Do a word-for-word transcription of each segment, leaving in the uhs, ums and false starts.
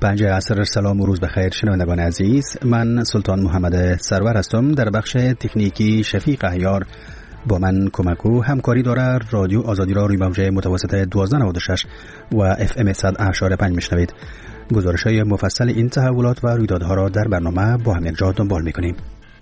پنج عصر. سلام و روز بخیر شنوندگان عزیز، من سلطان محمد سرور هستم. در بخش تکنیکی شفیق احیار با من کمکو همکاری داره. رادیو آزادی را روی موج متوسط دوازده نود و شش و اف ام صد اعشار پنج میشنوید. گزارش‌های مفصل این تحولات و رویدادها را در برنامه با هم یکجا دنبال می‌کنیم.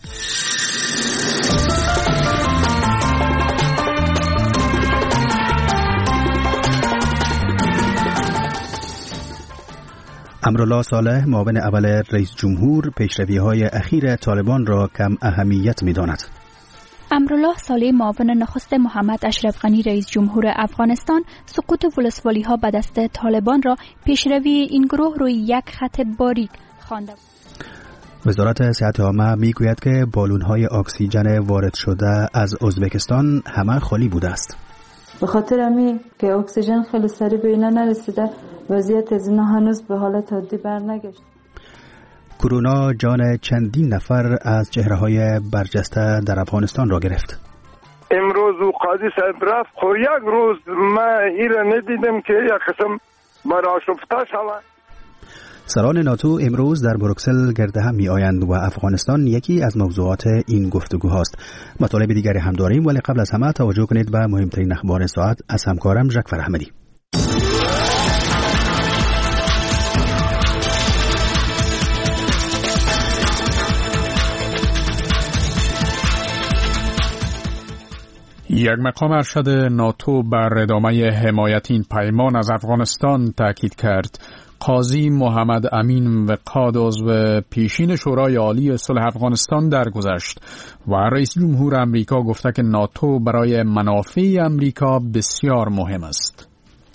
امرالله صالح معاون اول رئیس جمهور پیشروی‌های اخیر طالبان را کم اهمیت می‌داند. امرالله صالح معاون نخست محمد اشرف غنی رئیس جمهور افغانستان سقوط ولسوالی‌ها به دست طالبان را پیشروی این گروه روی یک خط باریک خوانده بود. وزارت صحت عامه میگوید که بالون‌های اکسیژن وارد شده از ازبکستان همه خالی بوده است. به خاطر همین که اکسیژن خیلی سریع به اینا نرسیده، وضعیت از اینا هنوز به حالت عادی برنگشت. کرونا جان چندین نفر از چهره‌های برجسته در افغانستان را گرفت. امروز او قاضی صاحب رفت، خو یک روز ما ایره ندیدم که یک قسم برآشفته شود. سران ناتو امروز در بروکسل گرد هم می آیند و افغانستان یکی از موضوعات این گفتگوهاست. مطالب دیگری هم داریم، ولی قبل از همه توجه کنید به مهمترین اخبار ساعت از همکارم جعفر احمدی. یک مقام ارشد ناتو بر ادامه حمایت این پیمان از افغانستان تاکید کرد. قاضی محمد امین وقاد عضو پیشین شورای عالی صلح افغانستان درگذشت و رئیس جمهور امریکا گفته که ناتو برای منافع امریکا بسیار مهم است.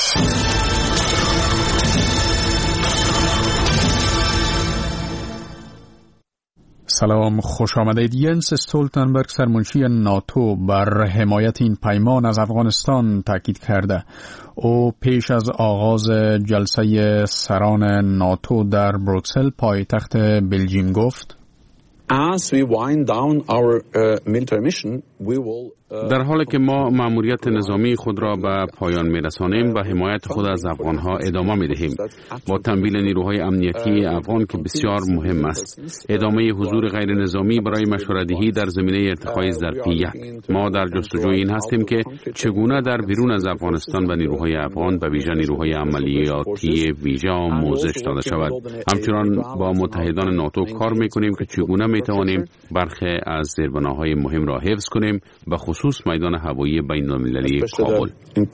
سلام، خوش آمدید. ینس استولتنبرگ سرمنشی ناتو بر حمایت این پیمان از افغانستان تاکید کرده. او پیش از آغاز جلسه سران ناتو در بروکسل پایتخت بلژیم گفت: As we wind down our uh, military mission, we will در حالی که ما مأموریت نظامی خود را به پایان می‌رسانیم و حمایت خود از افغان‌ها ادامه می‌دهیم با تمویل نیروهای امنیتی افغان که بسیار مهم است. ادامه حضور غیر نظامی برای مشوره‌دهی در زمینه ارتقای ظرفیت. ما در جستجوی این هستیم که چگونه در بیرون از افغانستان و نیروهای افغان به ویژه نیروهای عملیاتی ویژه آموزش داده شود. همچنان با متحدان ناتو کار می‌کنیم که چگونه می‌توانیم برخی از زیربناهای مهم را حفظ کنیم، به خصوص میدان هوایی بین‌المللی کابل.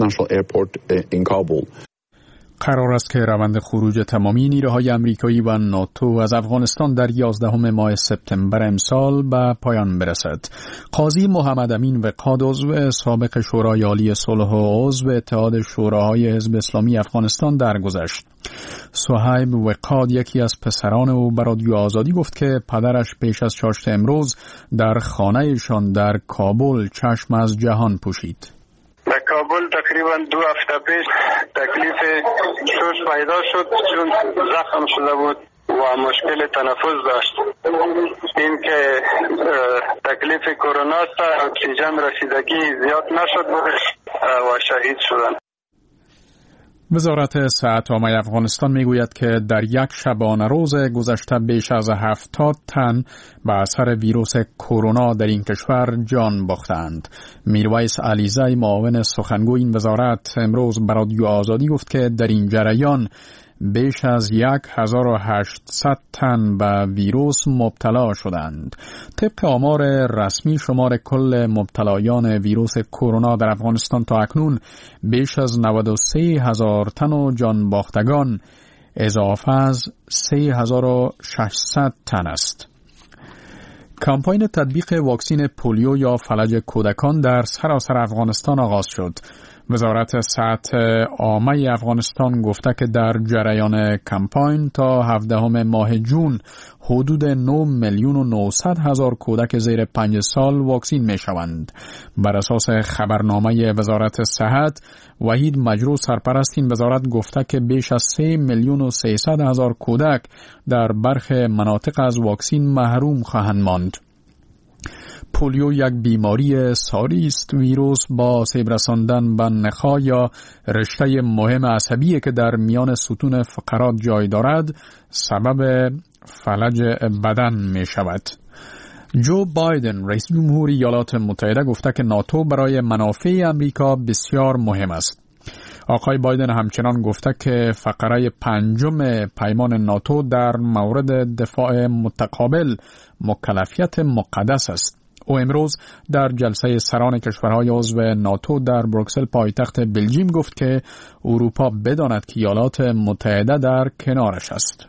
قرار است که روند خروج تمامی نیروهای آمریکایی و ناتو از افغانستان در یازدهم ماه سپتامبر امسال به پایان برسد. قاضی محمد امین وقاد عضو سابق شورای عالی صلح و عضو اتحاد شوراهای حزب اسلامی افغانستان درگذشت. صهیب وقاد یکی از پسران او به رادیو آزادی گفت که پدرش پیش از چاشت امروز در خانه‌شان در کابل چشم از جهان پوشید. در کابل تقریبا دو هفته پیش تکلیف سوز پیدا شد، چون زخم شده بود و مشکل تنفس داشت. این که تکلیف کرونا است، اکسیژن رسیدگی زیاد نشد و شهید شدند. وزارت صحت عامه افغانستان میگوید که در یک شبانه روز گذشته بیش از هفتاد تن به اثر ویروس کرونا در این کشور جان باختند. میرویس علیزی معاون سخنگوی این وزارت امروز به رادیو آزادی گفت که در این جریان بیش از یک هزار و هشتصد تن به ویروس مبتلا شدند. طبق آمار رسمی شمار کل مبتلایان ویروس کرونا در افغانستان تا اکنون بیش از نود و سه هزار تن و جان باختگان اضافه از سه هزار و ششصد تن است. کمپاین تطبیق واکسین پولیو یا فلج کودکان در سراسر افغانستان آغاز شد. وزارت صحت عامه افغانستان گفته که در جریان کمپاین تا هفدهم ماه جون حدود نه میلیون و نهصد هزار کودک زیر پنج سال واکسین می شوند. بر اساس خبرنامه وزارت صحت، وحید مجروح سرپرست این وزارت گفته که بیش از سه میلیون و سیصد هزار کودک در برخی مناطق از واکسین محروم خواهند ماند. پولیو یک بیماری ساری است. ویروس با سیب رساندن به نخاع یا رشته مهم عصبی که در میان ستون فقرات جای دارد سبب فلج بدن می شود. جو بایدن رئیس جمهور ایالات متحده گفته که ناتو برای منافع امریکا بسیار مهم است. آقای بایدن همچنان گفته که فقره پنجم پیمان ناتو در مورد دفاع متقابل مکلفیت مقدس است. او امروز در جلسه سران کشورهای عضو ناتو در بروکسل پایتخت بلژیم گفت که اروپا بداند که ایالات متحده در کنارش است.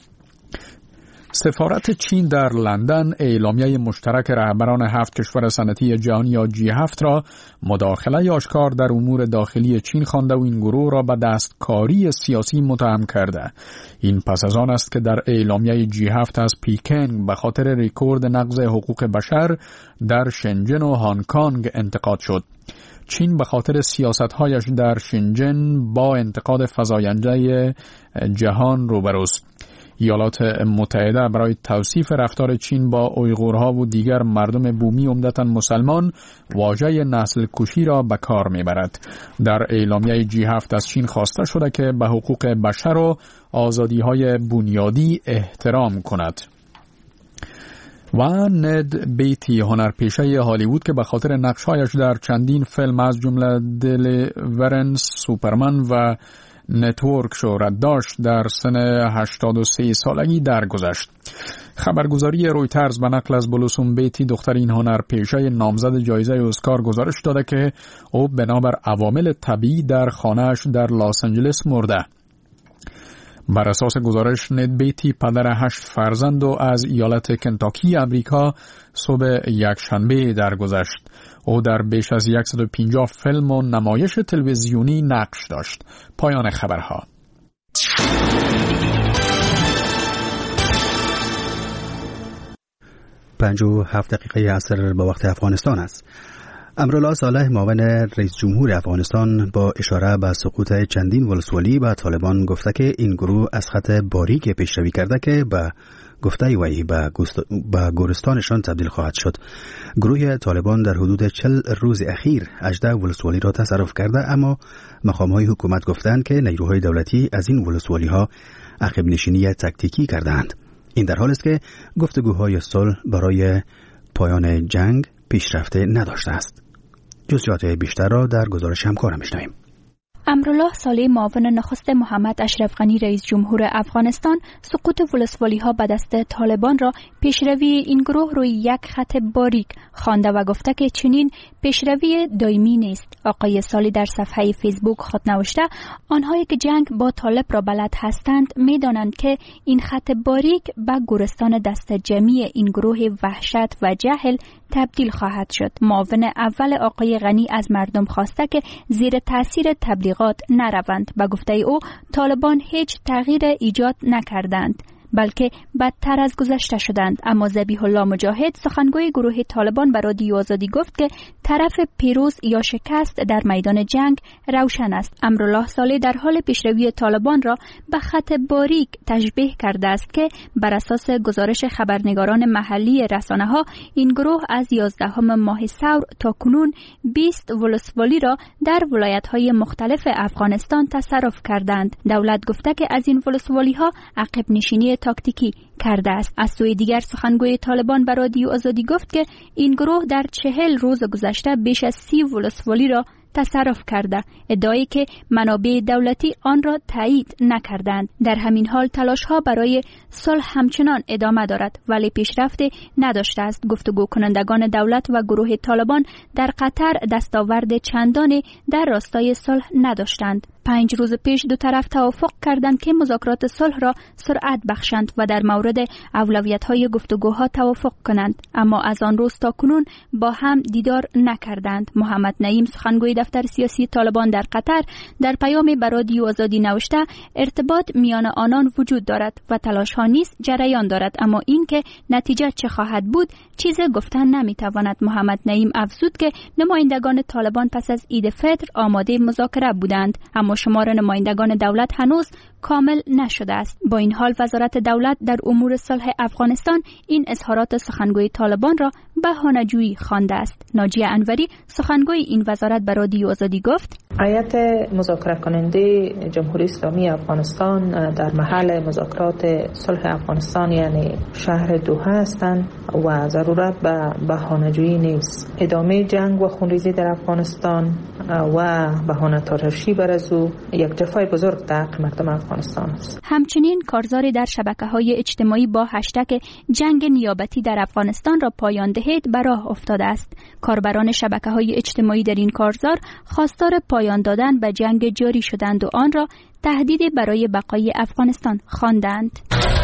سفارت چین در لندن اعلامیه مشترک رهبران هفت کشور صنعتی جهانی یا جی هفت را مداخله آشکار در امور داخلی چین خوانده و این گروه را به دستکاری سیاسی متهم کرده. این پس از آن است که در اعلامیه جی هفت از پکین به خاطر رکورد نقض حقوق بشر در شنجن و هنگ کنگ انتقاد شد. چین به خاطر سیاست‌هایش در شنجن با انتقاد فزاینده جهان روبروست. ایالات متحده برای توصیف رفتار چین با اویغورها و دیگر مردم بومی عمدتاً مسلمان واژه نسل کشی را به کار میبرد. در اعلامیه جی هفت از چین خواسته شده که به حقوق بشر و آزادی‌های بنیادی احترام کند. و ند بیتی هنرپیشه هالیوود که به خاطر نقش‌هایش در چندین فیلم از جمله دلیورنس، سوپرمن و نتورک شهرت داشت در سن هشتاد و سه سالگی درگذشت. خبرگزاری رویترز به نقل از بلوسوم بیتی دختر این هنرپیشه نامزد جایزه اسکار گزارش داده که او بنابر عوامل طبیعی در خانه‌اش در لس آنجلس مرده. بر اساس گزارش ند بیتی پدر هشت فرزند و از ایالت کنتاکی امریکا صبح یکشنبه درگذشت. او در بیش از صد و پنجاه فیلم و نمایش تلویزیونی نقش داشت. پایان خبرها. پنج و هفت دقیقه عصر با وقت افغانستان است. امرالله صالح معاون رئیس جمهور افغانستان با اشاره به سقوط چندین ولسوالی به طالبان گفته که این گروه از خط باریک پیشروی کرده که به گفته وی به گورستانشان تبدیل خواهد شد. گروه طالبان در حدود چهل روز اخیر هجده ولسوالی را تصرف کرده، اما مقام‌های حکومت گفتند که نیروهای دولتی از این ولسوالی‌ها عقب نشینی تاکتیکی کردند. این در حالی است که گفتگوهای صلح برای پایان جنگ پیشرفته نداشته است. جزئیات بیشتر را در گزارش همکارم می‌شنویم. امرالله صالح معاون نخست محمد اشرف غنی رئیس جمهور افغانستان سقوط ولسوالی ها به دست طالبان را پیشروی این گروه روی یک خط باریک خوانده و گفته که چنین پیشروی دائمی نیست. آقای صالح در صفحه فیسبوک خود نوشته آنهایی که جنگ با طالب را بلد هستند می‌دانند که این خط باریک به گورستان دست جمعی این گروه وحشت و جهل تبدیل خواهد شد. معاون اول آقای غنی از مردم خواسته که زیر تاثیر تبلیغات نروند. به گفته او طالبان هیچ تغییر ایجاد نکردند بلکه بدتر از گذشته شدند. اما ذبیح الله مجاهد سخنگوی گروه طالبان به رادیو آزادی گفت که طرف پیروز یا شکست در میدان جنگ روشن است. امرالله صالح در حال پیشروی طالبان را به خط باریک تشبیه کرده است که بر اساس گزارش خبرنگاران محلی رسانه‌ها این گروه از یازدهم ماه ثور تا کنون بیست ولسوالی را در ولایت‌های مختلف افغانستان تصرف کردند. دولت گفته که از این ولسوالی‌ها عقب نشینی تاکتیکی کرده است. از سوی دیگر سخنگوی طالبان به رادیو آزادی گفت که این گروه در چهل روز گذشته بیش از سی ولسوالی را تصرف کرده، ادعایی که منابع دولتی آن را تایید نکردند. در همین حال تلاش‌ها برای صلح همچنان ادامه دارد ولی پیشرفت نداشته است. گفتگو کنندگان دولت و گروه طالبان در قطر دستاورد چندانی در راستای صلح نداشتند. پنج روز پیش دو طرف توافق کردند که مذاکرات صلح را سرعت بخشند و در مورد اولویت‌های گفتگوها توافق کنند، اما از آن روز تا کنون با هم دیدار نکردند. محمد نعیم سخنگوی دفتر سیاسی طالبان در قطر در پیامی به رادیو آزادی نوشته ارتباط میان آنان وجود دارد و تلاش‌ها نیز جریان دارد، اما این که نتیجه چه خواهد بود چیز گفتن نمیتواند. محمد نعیم افزود که نمایندگان طالبان پس از عید فطر آماده مذاکره بودند، اما شمار نمایندگان دولت هنوز کامل نشده است. با این حال وزارت دولت در امور صلح افغانستان این اظهارات سخنگوی طالبان را بهانه‌جویی خوانده است. ناجیه انوری سخنگوی این وزارت به رادیو آزادی گفت: هیئت مذاکره کننده جمهوری اسلامی افغانستان در محل مذاکرات صلح افغانستان یعنی شهر دوحه هستند و ضرورت به بهانه‌جویی نیست. ادامه جنگ و خونریزی در افغانستان و بهانه تراشی بر از او یک جفای بزرگ در حق مردم افغانستان است. همچنین کارزاری در شبکه‌های اجتماعی با هشتگ جنگ نیابتی در افغانستان را پایان دهید به راه افتاده است. کاربران شبکه‌های اجتماعی در این کارزار خواستار پایان دادن به جنگ جاری شدند و آن را تهدیدی برای بقای افغانستان خواندند.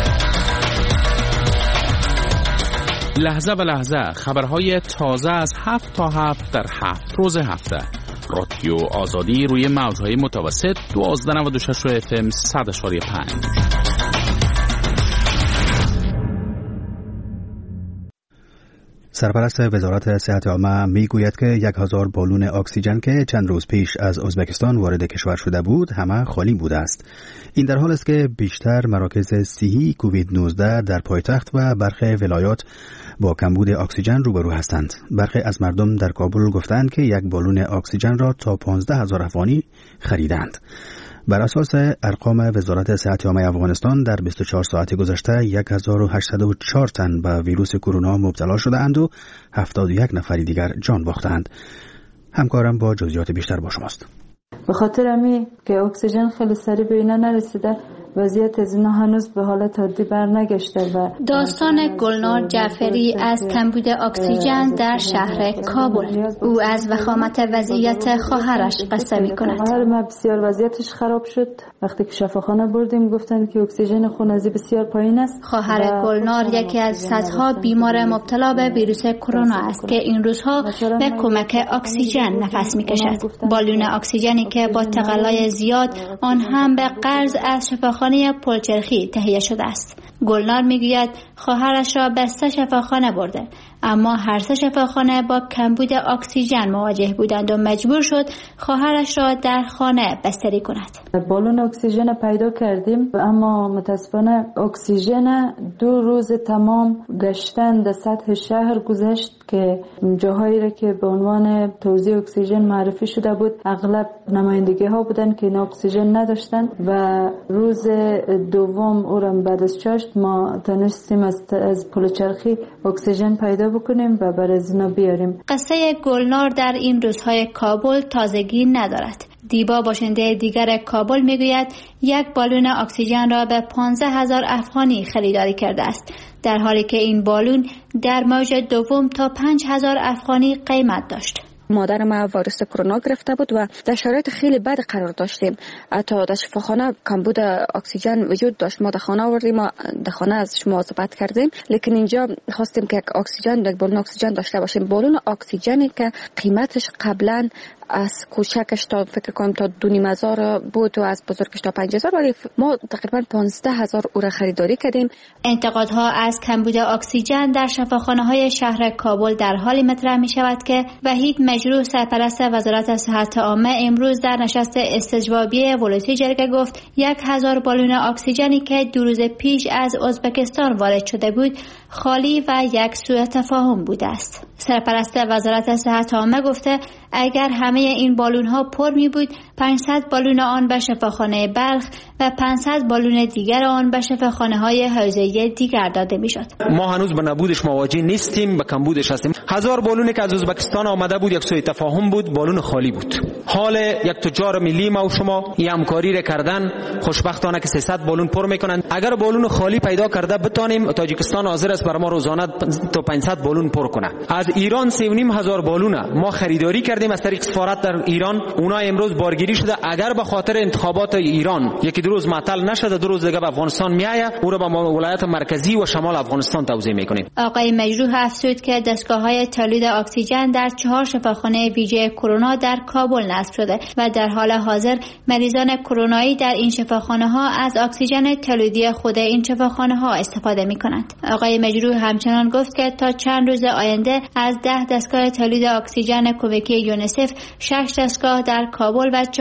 لحظه به لحظه خبرهای تازه از هفت تا هفت در هفت روز هفته. رادیو آزادی روی موجهای متوسط دوازده نود و شش اف ام صد اشاری پنج. سرپرست وزارت صحت عامه میگوید که یک هزار بالون اکسیژن که چند روز پیش از ازبکستان وارد کشور شده بود همه خالی بوده است. این در حال است که بیشتر مراکز صحی کووید نوزده در پایتخت و برخی ولایات با کمبود اکسیژن روبرو هستند. برخی از مردم در کابل گفتند که یک بالون اکسیژن را تا پانزده هزار افغانی خریدند. بر اساس ارقام وزارت صحت عامه افغانستان در بیست و چهار ساعت گذشته هزار و هشتصد و چهار تن به ویروس کرونا مبتلا شده‌اند و هفتاد و یک نفر دیگر جان باختند. همکارم با جزئیات بیشتر با شماست. به خاطر امی که اکسیژن خیلی سریع به اینا نرسیده وضعیت از اینا هنوز به حالت عادی برنگشته و داستان گلنار جعفری از کمبود اکسیژن در شهر کابل. او از وخامت وضعیت خواهرش قصه می‌کند. خواهر ما بسیار وضعیتش خراب شد. وقتی که شفاخانه بردیم گفتن که اکسیژن خون از بسیار پایین است. خواهر گلنار یکی از صدها بیمار مبتلا به ویروس کرونا است که این روزها به کمک اکسیژن نفس می‌کشد. بالون اکسیژنی که با تقلای زیاد آن هم به قرض از شفاخانه پلچرخی تهیه شده است. گلنار میگوید خواهرش را به سه شفاخانه برده، اما هر سه شفاخانه با کمبود اکسیژن مواجه بودند و مجبور شد خواهرش را در خانه بستری کند. بالون اکسیژن پیدا کردیم اما متاسفانه اکسیژن دو روز تمام گشتن در سطح شهر گذشت که جاهایی را که به عنوان توزیع اکسیژن معرفی شده بود اغلب نمایندگی ها بودن که اکسیژن نداشتن و روز دوم اورم بعد از چاشت ما تونستیم از, از پلچرخی اکسیژن پیدا بکنیم و برای اینا بیاریم. قصه گلنار در این روزهای کابل تازگی ندارد. دیبا باشنده دیگر کابل میگوید یک بالون اکسیژن را به پانزده هزار افغانی خریداری کرده است، در حالی که این بالون در موج دوم تا پنج هزار افغانی قیمت داشت. مادر ما ویروس کرونا گرفته بود و در شرایط خیلی بد قرار داشتیم. حتی در شفاخانه کمبود اکسیژن وجود داشت. ما در خانه آوردیم، ما در خانه از شما صحبت کردیم، لیکن اینجا خواستیم که اکسیژن یک بالون اکسیژن داشته باشیم. بالون اکسیژنی که قیمتش قبلا از کوچکش تا فکر کنم تا دو نیم هزار بود و از بزرگش تا پنج هزار، ولی ما تقریبا پانزده هزار او را خریداری کردیم. انتقادها از کمبود اکسیژن در شفاخانه‌های شهر کابل در حالی مطرح می شود که وحید مجروح سرپرست وزارت صحت عامه امروز در نشست استجوابی ولایتی جرگه گفت یک هزار بالون اکسیژنی که دو روز پیش از ازبکستان وارد شده بود خالی و یک سوء تفاهم بوده است. سرپرست وزارت صحت عامه گفته اگر همه این بالون ها پر می بود پانصد بالون آن به شفاخانه بلخ و پانصد بالون دیگر آن به شفاخانه های حوزه‌ای دیگر داده می شد. ما هنوز به نبودش مواجه نیستیم، به کمبودش هستیم. هزار بالونی که از ازبکستان آمده بود یک سوء تفاهم بود، بالون خالی بود. حال یک تجار ملی ما و شما این همکاری را کردن، خوشبختانه که سیصد بالون پر میکنن. اگر بالون خالی پیدا کرده بتانیم، تاجیکستان حاضر است بر ما روزانه تا پانصد بالون پر کنه. از ایران سه و نیم هزار بالون ما خریداری کردیم از طریق سفارت در ایران. اونا امروز بارگیری شده. اگر به خاطر انتخابات ایران یکی دو روز معطل نشده، دو روز دیگه به افغانستان میآید، او را به ولایت مرکزی و شمال افغانستان توزیع میکنیم. آقای مجروح افزود که دستگاه‌های تولید اکسیژن در چهار شفاخانه ویژه کرونا در کابل نصب شده و در حال حاضر مریضان کرونایی در این شفاخانه‌ها از اکسیژن تولیدی خود این شفاخانه‌ها استفاده می‌کنند. آقای مجروح همچنان گفت که تا چند روز آینده از ده دستگاه تولید اکسیژن کمکی یونیسف، شش دستگاه در کابل و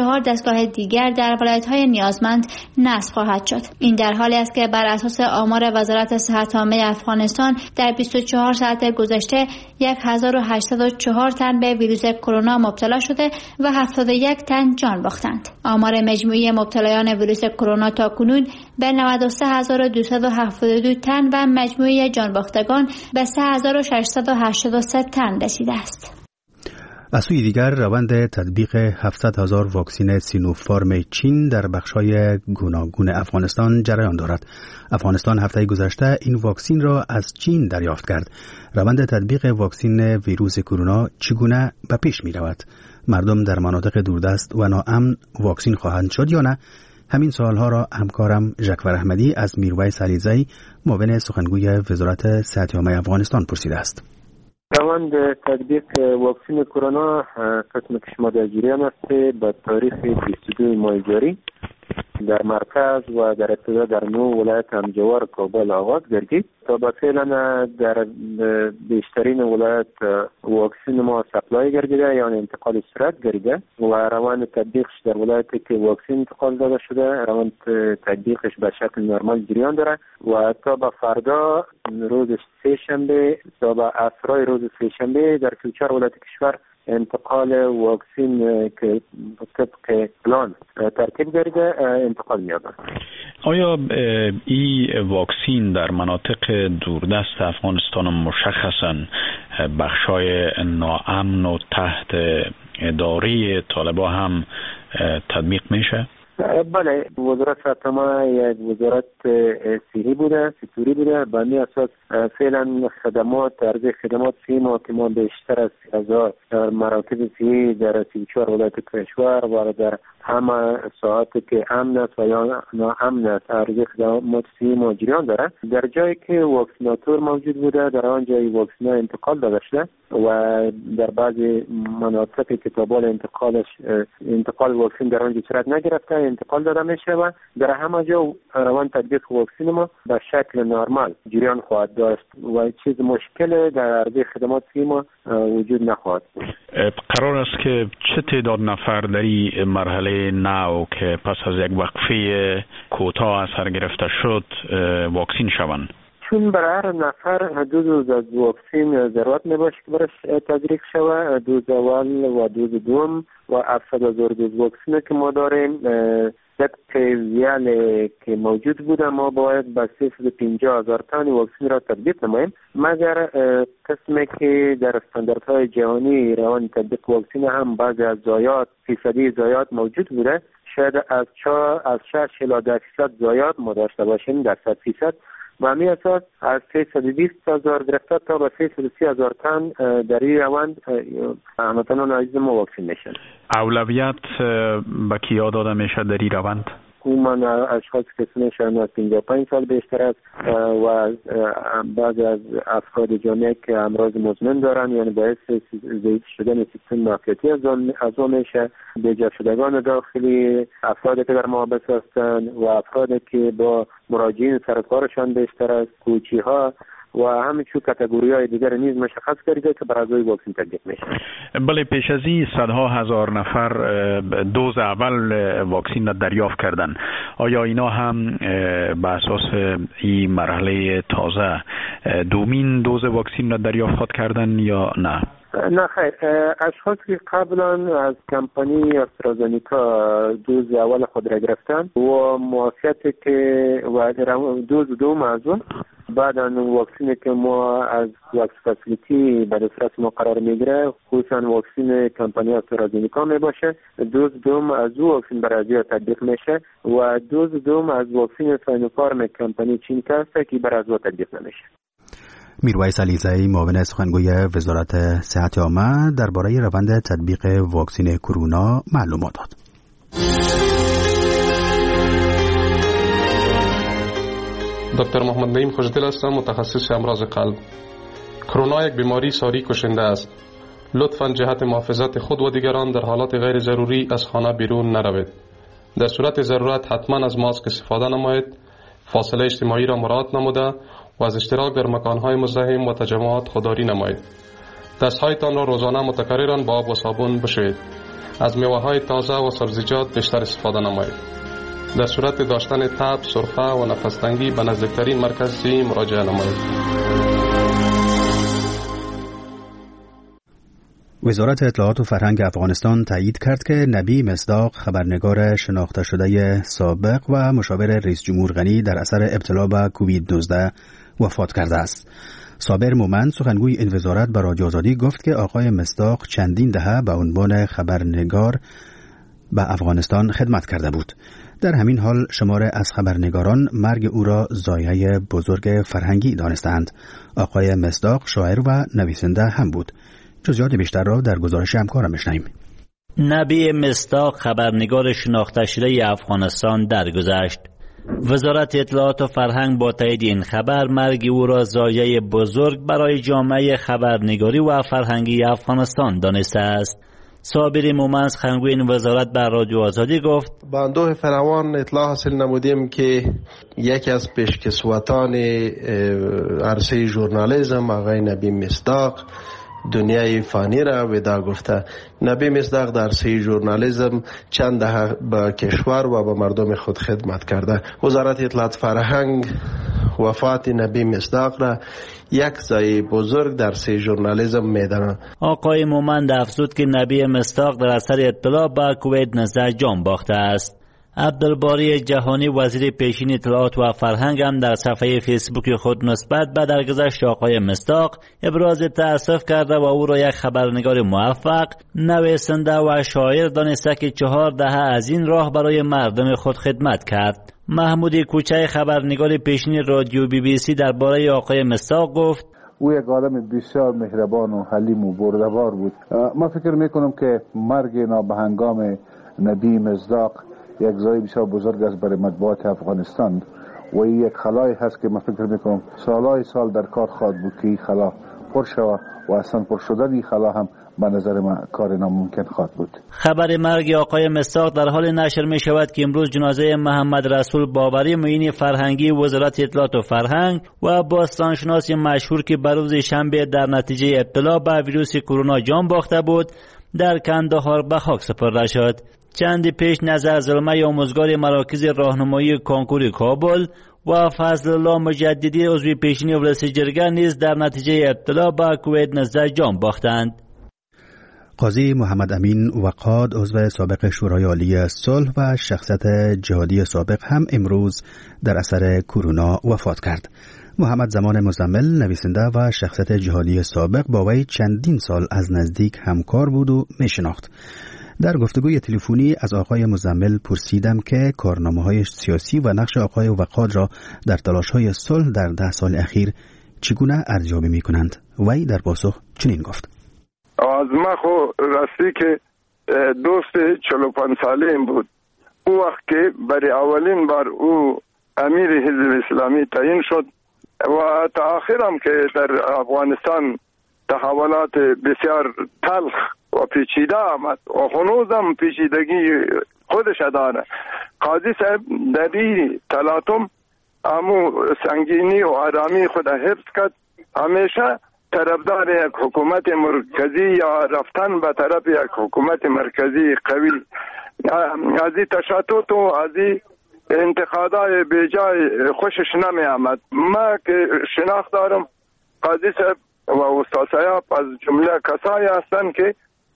چهار دستگاه دیگر در ولایت‌های نیازمند نصب خواهد شد. این در حالی است که بر اساس آمار وزارت صحت عامه افغانستان در بیست و چهار ساعت گذشته هزار و هشتصد و چهار تن به ویروس کرونا مبتلا شده و هفتاد و یک تن جان باختند. آمار مجموعی مبتلایان ویروس کرونا تاکنون به نود و سه هزار و دویست و هفتاد و دو تن و مجموعی جان باختگان به سه هزار و ششصد و هشتاد و سه تن رسیده است. از سوی دیگر روند تطبیق هفتصد هزار واکسن سینوفارم چین در بخش‌های گوناگون افغانستان جریان دارد. افغانستان هفته گذشته این واکسن را از چین دریافت کرد. روند تطبیق واکسن ویروس کرونا چگونه به پیش می رود؟ مردم در مناطق دوردست و ناامن واکسن خواهند شد یا نه؟ همین سوالها را همکارم ژکور احمدی از میرویس علیزی معاون سخنگوی وزارت صحت عامه افغانستان پرسیده است. روند تطبیق واکسن کرونا قسم که شما در جریان است به تاریخ بیست و دو ماه جاری در مرکز و در ابتدا در نو ولایت همجوار کابل آغاز گردید تا به فعلا در بیشترین ولایت واکسن ما سپلای گردیده یعنی انتقال صورت گردیده و روند تطبیقش در ولایتی که واکسن انتقال داده شده روند تطبیقش به شکل نرمال جریان داره و تا به فردا روز سه شنبه تا به عصرهای روز سه شنبه در سی و چهار ولایت کشور انتقال واکسن که طبق پلان ترتیب گردیده انتقال می‌یابد. آیا این واکسن در مناطق دوردست افغانستان مشخصاً بخشای ناامن و تحت اداره طالبان هم تطبیق میشه؟ بله، وزارت صحت عامه یک وزارت صحی بوده، سکتوری بوده. به این اساس فعلا خدمات عرضه خدمات سی ماه که ما بیشتر از هزار مراکز صحی در سی و چهار ولایت کشور و در همه ساعتی که امن است و یا ناامن است عرضه خدمات سی ماه جریان داره. در جایی که واکسیناتور موجود بوده در آن جای واکسن انتقال داده شده و در بعضی مناطقی که تابال انتقالش انتقال واکسن در آنجا صورت نگرفته انتقال داده میشه و در همه جا روان تطبیق واکسن ما به شکل نرمال جریان خواهد داشت و چیز مشکل در عرضه خدمات ما وجود نخواهد. قرار است که چه تعداد نفر در این مرحله نو که پس از یک وقفه کوتاه اثر گرفته شد واکسین شوند؟ چون برای هر نفر دو دوز از واکسن ضرورت میباشه که برش تدریک شوه، دوز اول و دوز دوم و هفتصد هزار دوز واکسن که ما داریم یک پیویل که موجود بوده ما باید به سیصد و پنجاه هزار تن واکسن را تطبیق نماییم مگر قسمی که در استانداردهای جهانی روان تطبیق واکسن هم بعضی از زایات فیصدی زایات موجود بوده شاید از چهار از شش الی ده فیصد زایات ما داشته باشیم در صد فیصد و همین اساس از سیصد و بیست هزار گرفته تا به سیصد و سی هزار تن در این روند هموطنان عزیز ما واکسین میشن. اولویت به کیا داده میشه در این روند؟ عموما اشخاص که سنشان از پنجاه و پنج سال بیشتر است و بعضی از افراد جامعه که امراض مزمن دارن یعنی باعث ضعیف شدن سیستم معافیتی از آن میشه، بیجا شدگان داخلی، افرادی که در محابس هستند و افرادی که با مراجعین سرکارشان بیشتر است، کوچی ها و همینچون کاتگوری های دیگر نیز مشخص کرده که برای واکسن تطبیق میشه. بله، پیش از این صدها هزار نفر دوز اول واکسن را دریافت کردن. آیا اینا هم به اساس این مرحله تازه دومین دوز واکسن را دریافت کردن یا نه؟ نه خیر، اشخاصی که قبلا از کمپانی استرازنیکا دوز اول خود را گرفتن و معافیتی که و دوز دوم از اون بعدا واکسینی که ما از واکس فسیلیتی به دسترس ما قرار میگیره خصوصا واکسین کمپانی استرازنیکا می باشه. دوز دوم از او واکسین برای تطبیق میشه و دوز دوم از واکسین سینوفارم کمپانی چین هست که برای تطبیق نمیشه. میرویس علیزی معاون سخنگوی وزارت صحت عامه درباره روند تطبیق واکسن کرونا معلومات داد. دکتر محمد نعیم خوشدل هستم، متخصص امراض قلب. کرونا یک بیماری ساری کشنده است. لطفاً جهت محافظت خود و دیگران در حالات غیر ضروری از خانه بیرون نروید. در صورت ضرورت حتما از ماسک استفاده نمایید، فاصله اجتماعی را مراعات نموده و از اشتراک در مکانهای مزدحم و تجمعات خودداری نمایید. دستهایتان را روزانه متکررا با آب و صابون بشویید. از میوه‌های تازه و سبزیجات بیشتر استفاده نمایید. در صورت داشتن تب، سرفه و نفس‌تنگی به نزدیکترین مرکز صحی مراجعه نمایید. وزارت اطلاعات و فرهنگ افغانستان تایید کرد که نبی مصداق، خبرنگار شناخته شده سابق و مشاور رئیس جمهور غنی، در اثر ابتلا به کووید نوزده وفات کرده است. صابر مومند، سخنگوی این وزارت، به رادیو آزادی گفت که آقای مصداق چندین دهه به عنوان خبرنگار به افغانستان خدمت کرده بود. در همین حال شمار از خبرنگاران مرگ او را ضایعه بزرگ فرهنگی دانستند. آقای مصداق شاعر و نویسنده هم بود. جزئیات بیشتر را در گزارش همکارم میشنویم. نبی مصداق، خبرنگار شناخته شده افغانستان، درگذشت. وزارت اطلاعات و فرهنگ با تایید این خبر مرگ او را ضایعه بزرگ برای جامعه خبرنگاری و فرهنگی افغانستان دانسته است. صابر مومند، سخنگوی این وزارت، بر رادیو آزادی گفت: با اندوه فراوان اطلاع حاصل نمودیم که یکی از پیشکسوتان عرصه ژورنالیسم، آقای نبی مصداق، دنیای فانی را ودا گفته. نبی مصداق در عرصه ژورنالیسم چند دهه به کشور و به مردم خود خدمت کرده. وزارت اطلاعات فرهنگ وفات نبی مصداق را یک ضایعه بزرگ در عرصه ژورنالیسم می‌داند. آقای مومند افزود که نبی مصداق در اثر اطلاع به کووید نوزده جان باخته است. عبدالباری جهانی، وزیر پیشین اطلاعات و فرهنگ، هم در صفحه فیسبوک خود نسبت به درگذشت آقای مصداق ابراز تأسف کرده و او را یک خبرنگار موفق، نویسنده و شاعر دانسته که چهار دهه از این راه برای مردم خود خدمت کرد. محمود کوچه، خبرنگار پیشین رادیو بی بی سی، درباره آقای مصداق گفت: او یک آدم بسیار مهربان و حلیم و بردبار بود. ما فکر میکنم که مرگ نابهنگام نبی مصداق یک ضایعه بسیار بزرگ است برای مطبوعات افغانستان و این یک خلایی هست که من فکر میکنم سالهای سال در کار خواهد بود که این خلا پر شود و اصلا پر شدن این خلا هم به نظر من کار ناممکن خواهد بود. خبر مرگ آقای مصداق در حال نشر می شود که امروز جنازه محمد رسول باوری، معین فرهنگی وزارت اطلاعات و فرهنگ و باستانشناس مشهور که بر روز شنبه در نتیجه ابتلا به ویروس کرونا جان باخته بود، در کندهار به خاک سپرده شد. چندی پیش نظر ظلمه آموزگار مراکز راهنمایی کنکور کابل و فضل الله مجددی، عضو پیشین ولسی جرگه، نیز در نتیجه ابتلا به کووید نوزده جان باختند. قاضی محمد امین وقاد، عضو سابق شورای عالی صلح و شخصیت جهادی سابق، هم امروز در اثر کرونا وفات کرد. محمد زمان مزمل، نویسنده و شخصیت جهادی سابق، با وی چندین سال از نزدیک همکار بود و میشناخت. در گفتگوی تلفنی از آقای مزمل پرسیدم که کارنامه‌های سیاسی و نقش آقای وقاد را در تلاش‌های صلح در ده سال اخیر چگونه ارزیابی می‌کنند. وی در پاسخ چنین گفت: از ما خو راستی که دوست چهل و پنج ساله بود. او وقت که برای اولین بار او امیر حزب اسلامی تعیین شد و تا آخر هم که در افغانستان تحولات بسیار تلخ و پیچیده آمد و هنوز هم پیچیدگی خودش داره. قاضی صاحب در این تلاطم امو سنگینی و آرامی خود حفظ کرد. همیشه طرفدار یک حکومت مرکزی یا رفتن به طرف یک حکومت مرکزی قوی، از این تشتت و از این انتقادهای بیجای خوشش نمی آمد. ما که شناخت دارم قاضی صاحب و استاد صاحب از جمله کسایی هستند که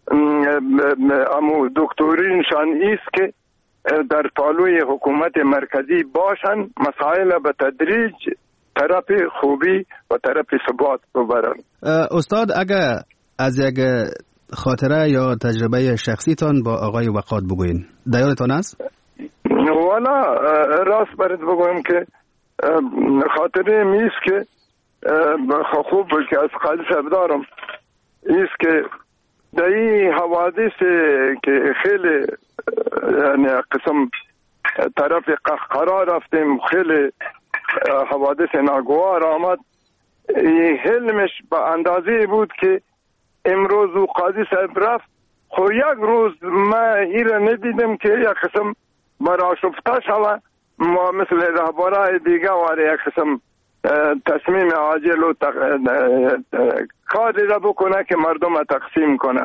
امو دکترینشان ایست که در پالوی حکومت مرکزی باشن، مسائل به تدریج طرف خوبی و طرف ثبات ببرن. استاد، اگر از یک خاطره یا تجربه شخصیتان با آقای وقاد بگوین، دیارتان است؟ والا راست برات بگویم که خاطره میست که خوب که از قاضی صاحب دارم ایست که در این حوادث که خیلی یعنی قسم طرف قهقرا رفتیم، خیلی حوادث ناگوار آمد، حلمش به اندازه بود که امروز او قاضی صاحب رفت، خو یک روز ما ایره ندیدم که یک قسم براشفته شوه، ما مثل رهبرای دیگه واره یک قسم تصمیم عاجل و تق... کاری را بکنه که مردم تقسیم کنه.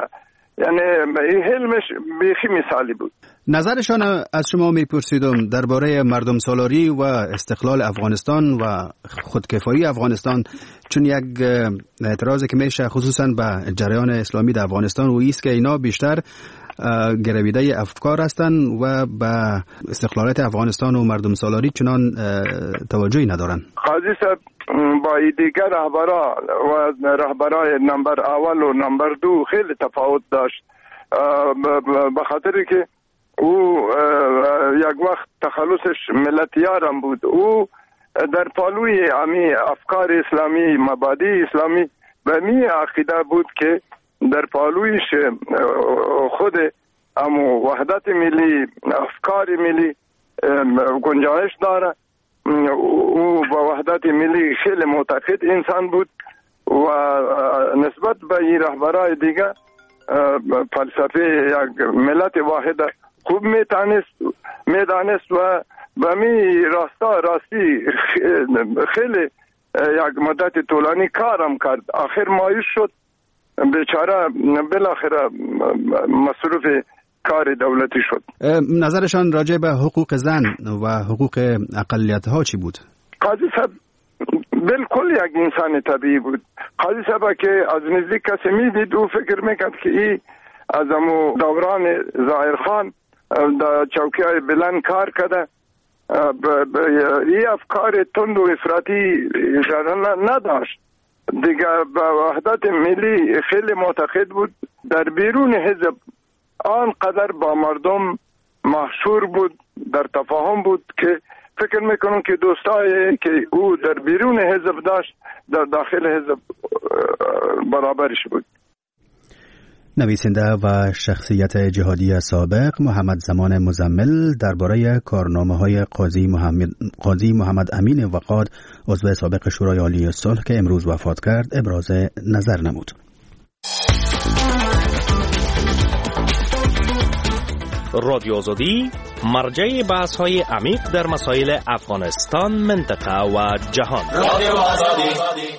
یعنی این حلمش بیخی مثالی بود. نظرشان از شما میپرسیدم درباره مردم سالاری و استقلال افغانستان و خودکفایی افغانستان، چون یک اعتراضی که میشه خصوصا به جریان اسلامی در افغانستان و ایست که اینا بیشتر گرویده افکار هستند و به استقلالات افغانستان و مردم سالاری چنان توجهی ندارن. قاضی صاحب با دیگر رهبرا و رهبرای نمبر اول و نمبر دو خیلی تفاوت داشت، به خاطر که او یک وقت تخلصش ملتیارم بود. او در پالوی امی افکار اسلامی، مبادی اسلامی و می عقیده بود که در پالویش خود امو وحدت ملی، افکار ملی گنجایش داره. او با وحدت ملی خیلی معتقد انسان بود و نسبت به این رهبرای دیگه فلسفه یک ملت واحده خوب میتانست میدانست و به می راستا راستی خیلی یک مدت طولانی کارم کرد. آخر مایوس شد بیچاره، بالاخره مصروف کار دولتی شد. نظرشان راجع به حقوق زن و حقوق اقلیت ها چی بود؟ قاضی صاحب بالکل یک انسان طبیعی بود. قاضی صاحب که از نزدیک کسی میدید او فکر میکرد که ای از امو دوران ظاهر خان در چوکی های بلند کار کرده، ای افکار تند و افراطی نداشت دیگه. به وحدت ملی خیلی معتقد بود. در بیرون حزب آنقدر با مردم محشور بود، در تفاهم بود که فکر میکنم که دوستایی که او در بیرون حزب داشت در داخل حزب برابرش بود. نویسنده و شخصیت جهادی سابق محمد زمان مزمل درباره کارنامه‌های قاضی محمد قاضی محمد امین وقاد عضو سابق شورای عالی صلح که امروز وفات کرد ابراز نظر نمود. رادیو آزادی مرجع بحث‌های عمیق در مسائل افغانستان، منطقه و جهان. رادیو آزادی.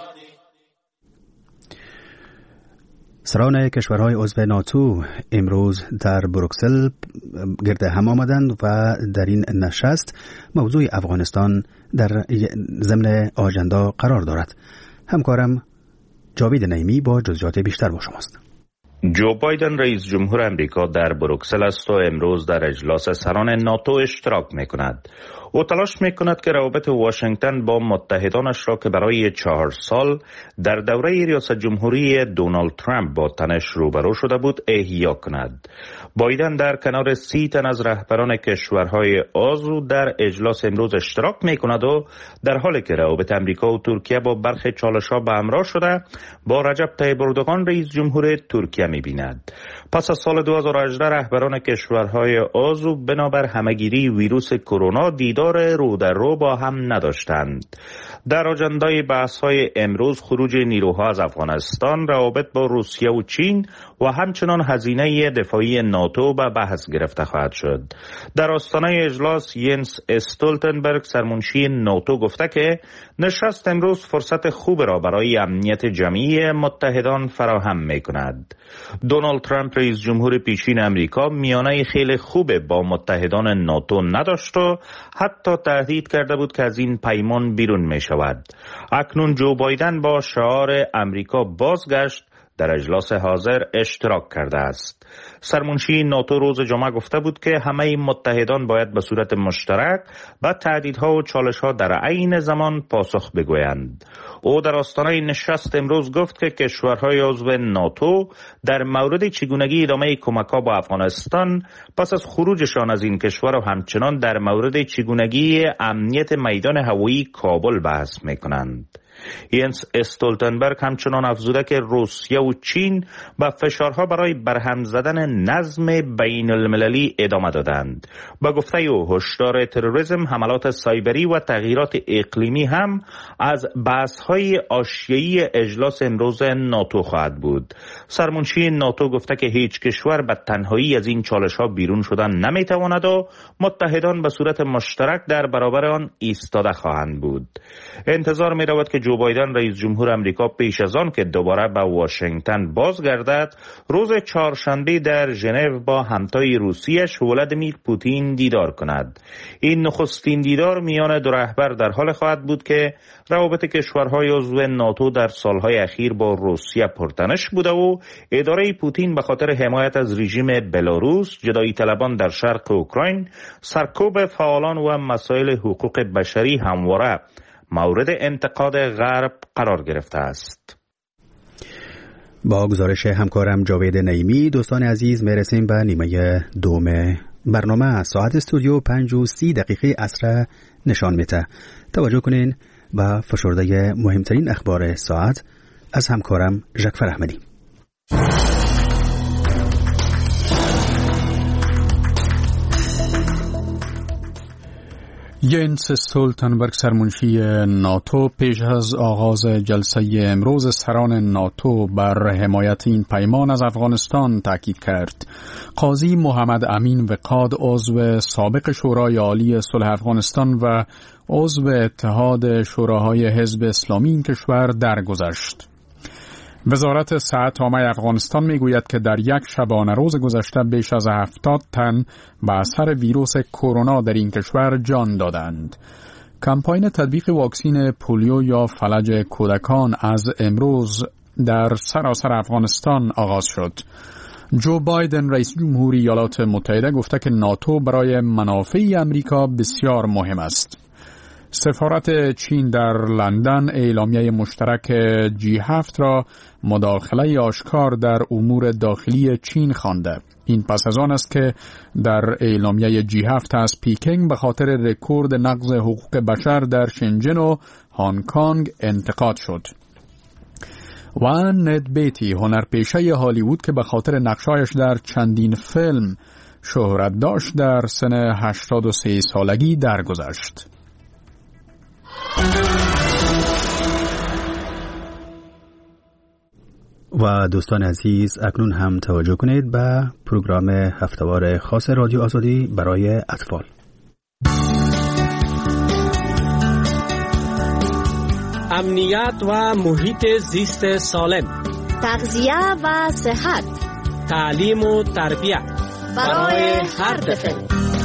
سران کشورهای عضو ناتو امروز در بروکسل گرد هم آمدند و در این نشست موضوع افغانستان در ضمن آژاندا قرار دارد. همکارم جاوید نعیمی با جزئیات بیشتر با شماست. جو بایدن رئیس جمهور امریکا در بروکسل است و امروز در اجلاس سران ناتو اشتراک می‌کند. او تلاش می‌کند که روابط واشنگتن با متحدانش را که برای چهار سال در دوره ریاست جمهوری دونالد ترامپ با تنش روبرو شده بود احیا کند. بایدن در کنار سی تن از رهبران کشورهای عضو در اجلاس امروز اشتراک می‌کند و در حالی که روابط امریکا و ترکیه با برخی چالش‌ها به همراه شده با رجب طیب اردوغان رئیس جمهور ترکیه می‌بیند. پس از سال دو هزار و هجده رهبران کشورهای عضو بنابر همگیری ویروس کرونا دیدار رو در رو با هم نداشتند. در آژاندای بحث‌های امروز خروج نیروها از افغانستان، روابط با روسیه و چین و همچنان هزینه دفاعی ناتو به بحث گرفته خواهد شد. در آستانه اجلاس ینس استولتنبرگ سرمنشی ناتو گفته که نشست امروز فرصت خوب را برای امنیت جمعی متحدان فراهم می‌کند. دونالد ترامپ رئیس جمهور پیشین امریکا میانه خیلی خوب با متحدان ناتو نداشت و حتی تهدید کرده بود که از این پیمان بیرون می شود. اکنون جو بایدن با شعار امریکا بازگشت در اجلاس حاضر اشتراک کرده است. سرمنشی ناتو روز جمعه گفته بود که همه متحدان باید به صورت مشترک به تهدیدها و چالش‌ها در عین زمان پاسخ بگویند. او در آستانه نشست امروز گفت که کشورهای عضو ناتو در مورد چگونگی ادامه کمک‌ها با افغانستان پس از خروجشان از این کشور و همچنان در مورد چگونگی امنیت میدان هوایی کابل بحث می‌کنند. ینس استولتنبرگ همچنان افزوده که روسیه و چین به فشارها برای برهم زدن نظم بین المللی ادامه دادند. با گفته او هشدار تروریسم، حملات سایبری و تغییرات اقلیمی هم از بحث‌های حاشیه‌ای اجلاس امروز ناتو خواهد بود. سرمنشی ناتو گفته که هیچ کشور به تنهایی از این چالش‌ها بیرون شدن نمی‌تواند و متحدان به صورت مشترک در برابر آن ایستاده خواهند بود. انتظار می‌رود که جو جو بایدن رئیس جمهور امریکا پیش از آن که دوباره به واشنگتن بازگردد روز چهارشنبه در ژنو با همتای روسیش ولادیمیر پوتین دیدار کند. این نخستین دیدار میان دو رهبر در حال خواهد بود که روابط کشورهای عضو ناتو در سالهای اخیر با روسیه پرتنش بوده و اداره پوتین به خاطر حمایت از رژیم بلاروس، جدایی طلبان در شرق اوکراین، سرکوب فعالان و مسائل حقوق بشری همواره مورد انتقاد غرب قرار گرفته است. با گزارش همکارم جاوید نعیمی دوستان عزیز میرسیم به نیمه دوم برنامه. ساعت استودیو پنج و سی دقیقه عصر نشان میده. توجه کنین به فشرده مهمترین اخبار ساعت از همکارم ژکفر احمدی. ینس استولتنبرگ سرمنشی ناتو پیش از آغاز جلسه امروز سران ناتو بر حمایت این پیمان از افغانستان تاکید کرد. قاضی محمد امین وقاد عضو سابق شورای عالی صلح افغانستان و عضو اتحاد شوراهای حزب اسلامی این کشور درگذشت. وزارت صحت عامه افغانستان میگوید که در یک شبانه روز گذشته بیش از هفتاد تن به اثر ویروس کرونا در این کشور جان دادند. کمپاین تطبیق واکسین پولیو یا فلج کودکان از امروز در سراسر افغانستان آغاز شد. جو بایدن رئیس جمهوری ایالات متحده گفته که ناتو برای منافع امریکا بسیار مهم است. سفارت چین در لندن اعلامیه مشترک جی هفت را مداخله آشکار در امور داخلی چین خوانده. این پس از آن است که در اعلامیه جی هفت از پکینگ به خاطر رکورد نقض حقوق بشر در شنجن و هنگ کنگ انتقاد شد. و ند بیتی هنرپیشه هالیوود که به خاطر نقشایش در چندین فیلم شهرت داشت در سن هشتاد و سه سالگی درگذشت. و دوستان عزیز اکنون هم توجه کنید به پروگرام هفته‌وار خاص رادیو آزادی برای اطفال. امنیت و محیط زیست سالم، تغذیه و صحت، تعلیم و تربیت برای هر طفل.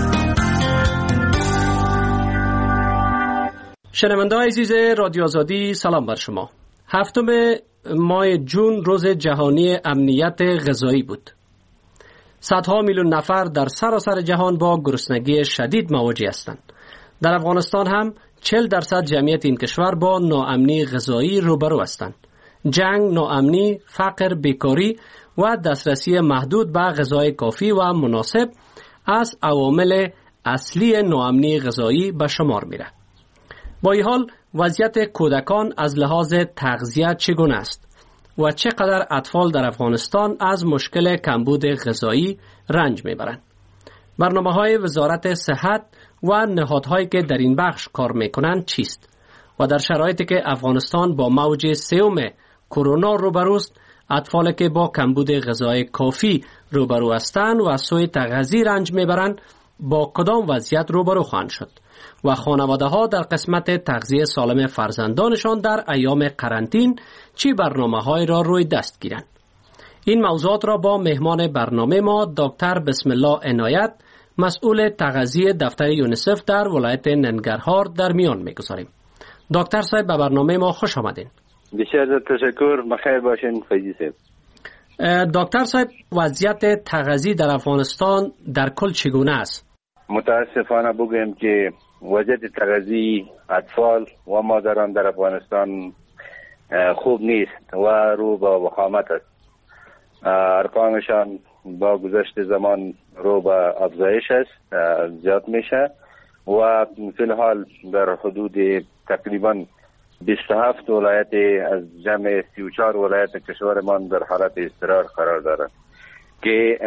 شنونده‌های عزیز رادیو آزادی سلام بر شما. هفتم ماه جون روز جهانی امنیت غذایی بود. صدها میلیون نفر در سراسر جهان با گرسنگی شدید مواجه هستند. در افغانستان هم چهل درصد جمعیت این کشور با ناامنی غذایی روبرو هستند. جنگ، ناامنی، فقر، بیکاری و دسترسی محدود به غذای کافی و مناسب از عوامل اصلی ناامنی غذایی به شمار میره. با این حال وضعیت کودکان از لحاظ تغذیه چگونه است و چقدر اطفال در افغانستان از مشکل کمبود غذایی رنج میبرند؟ برنامه‌های وزارت صحت و نهادهایی که در این بخش کار میکنند چیست؟ و در شرایطی که افغانستان با موج سوم کرونا روبروست، اطفالی که با کمبود غذای کافی روبرو هستند و از سوء تغذیه رنج میبرند با کدام وضعیت روبرو خواهند شد؟ و خانواده ها در قسمت تغذیه سالم فرزندانشان در ایام قرنطین چی برنامه های را روی دست گیرند؟ این موضوعات را با مهمان برنامه ما دکتر بسم الله عنایت، مسئول تغذیه دفتر یونیسف در ولایت ننگرهار در میان میگذاریم. دکتر صاحب به برنامه ما خوش آمدین. بسیار تشکر، بخیر باشین فیضی صاحب. دکتر صاحب وضعیت تغذیه در افغانستان در کل چگونه است؟ متاسفانه بگویم که وضعیت تغذیه اطفال و مادران در افغانستان خوب نیست و رو به وخامت است. ارقامشان با گذشت زمان رو به افزایش است، زیاد میشه و فی الحال در حدود تقریبا بیست و هفت ولایت از جمع سی و چهار ولایت کشورمان در حالت اضطرار قرار دارند که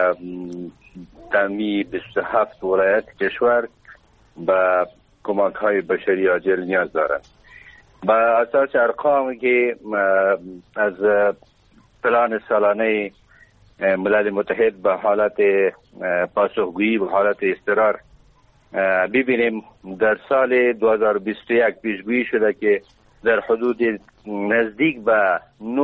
تمی بیست و هفت ولایت کشور به کمک های بشری عاجل نیاز دارند. با اساس ارقامی که از پلان سالانه ملل متحد به حالت پاسخگویی به حالت اضطرار ببینیم، در سال دو هزار و بیست و یک پیشگویی شده که در حدود نزدیک به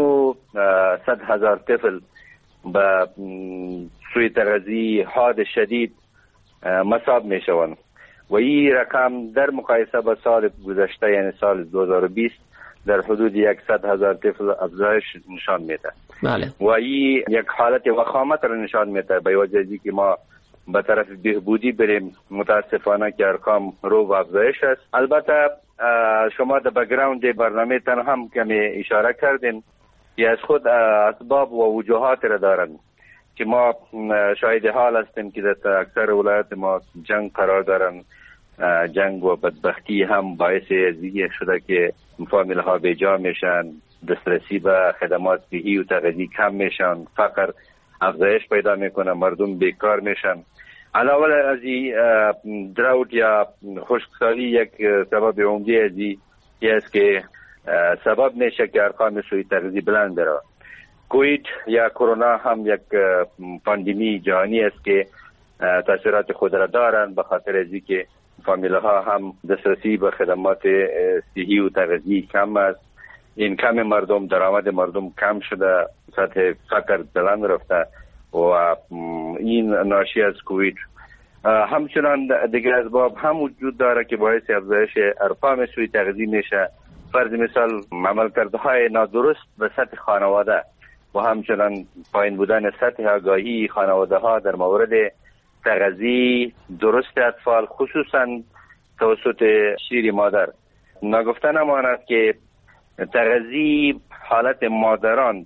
نهصد هزار طفل به سوی تغذیه حاد شدید مصاب می شوند و این رقم در مقایسه با سال گذشته یعنی سال دو هزار و بیست در حدود صد هزار طفل افزایش نشان میده. بله. و این یک حالت وخامت را نشان میده به وجه از که ما به طرف بهبودی بریم. متاسفانه که ارقام رو و افزایش است. البته شما در بک‌گراند برنامه تان هم کمی اشاره کردین که از خود اسباب و وجوهات را دارن که ما شاهد حال هستیم که در اکثر ولایات ما جنگ قرار دارن. جنگ و بدبختی هم باعث دیگه شده که فامیل ها بیجا میشن، دسترسی به خدمات صحی و تغذیه کم میشن، فقر افزایش پیدا میکنه، مردم بیکار میشن. علاوه از این دراوت یا خشکسالی یک سبب عمده از این است که سبب میشه که ارقام سوی تغذیه بلند بره. کووید یا کرونا هم یک پاندمی جهانی است که تاثیرات خود را دارند به خاطر از اینکه فامیل ها هم دسترسی به خدمات صحی و تغذیه کم است. این کم مردم، درآمد مردم کم شده، سطح فقر بلند رفته و این ناشی از کووید. همچنان دیگر اسباب هم وجود داره که باعث افزایش ارقام سوی تغذیه میشه. فرض مثال عملکردهای نادرست به سطح خانواده و همچنان پایین بودن سطح آگاهی خانواده ها در مورد تغذیه درست اطفال، خصوصا توسط شیر مادر. نگفته نماند که تغذیه حالت مادران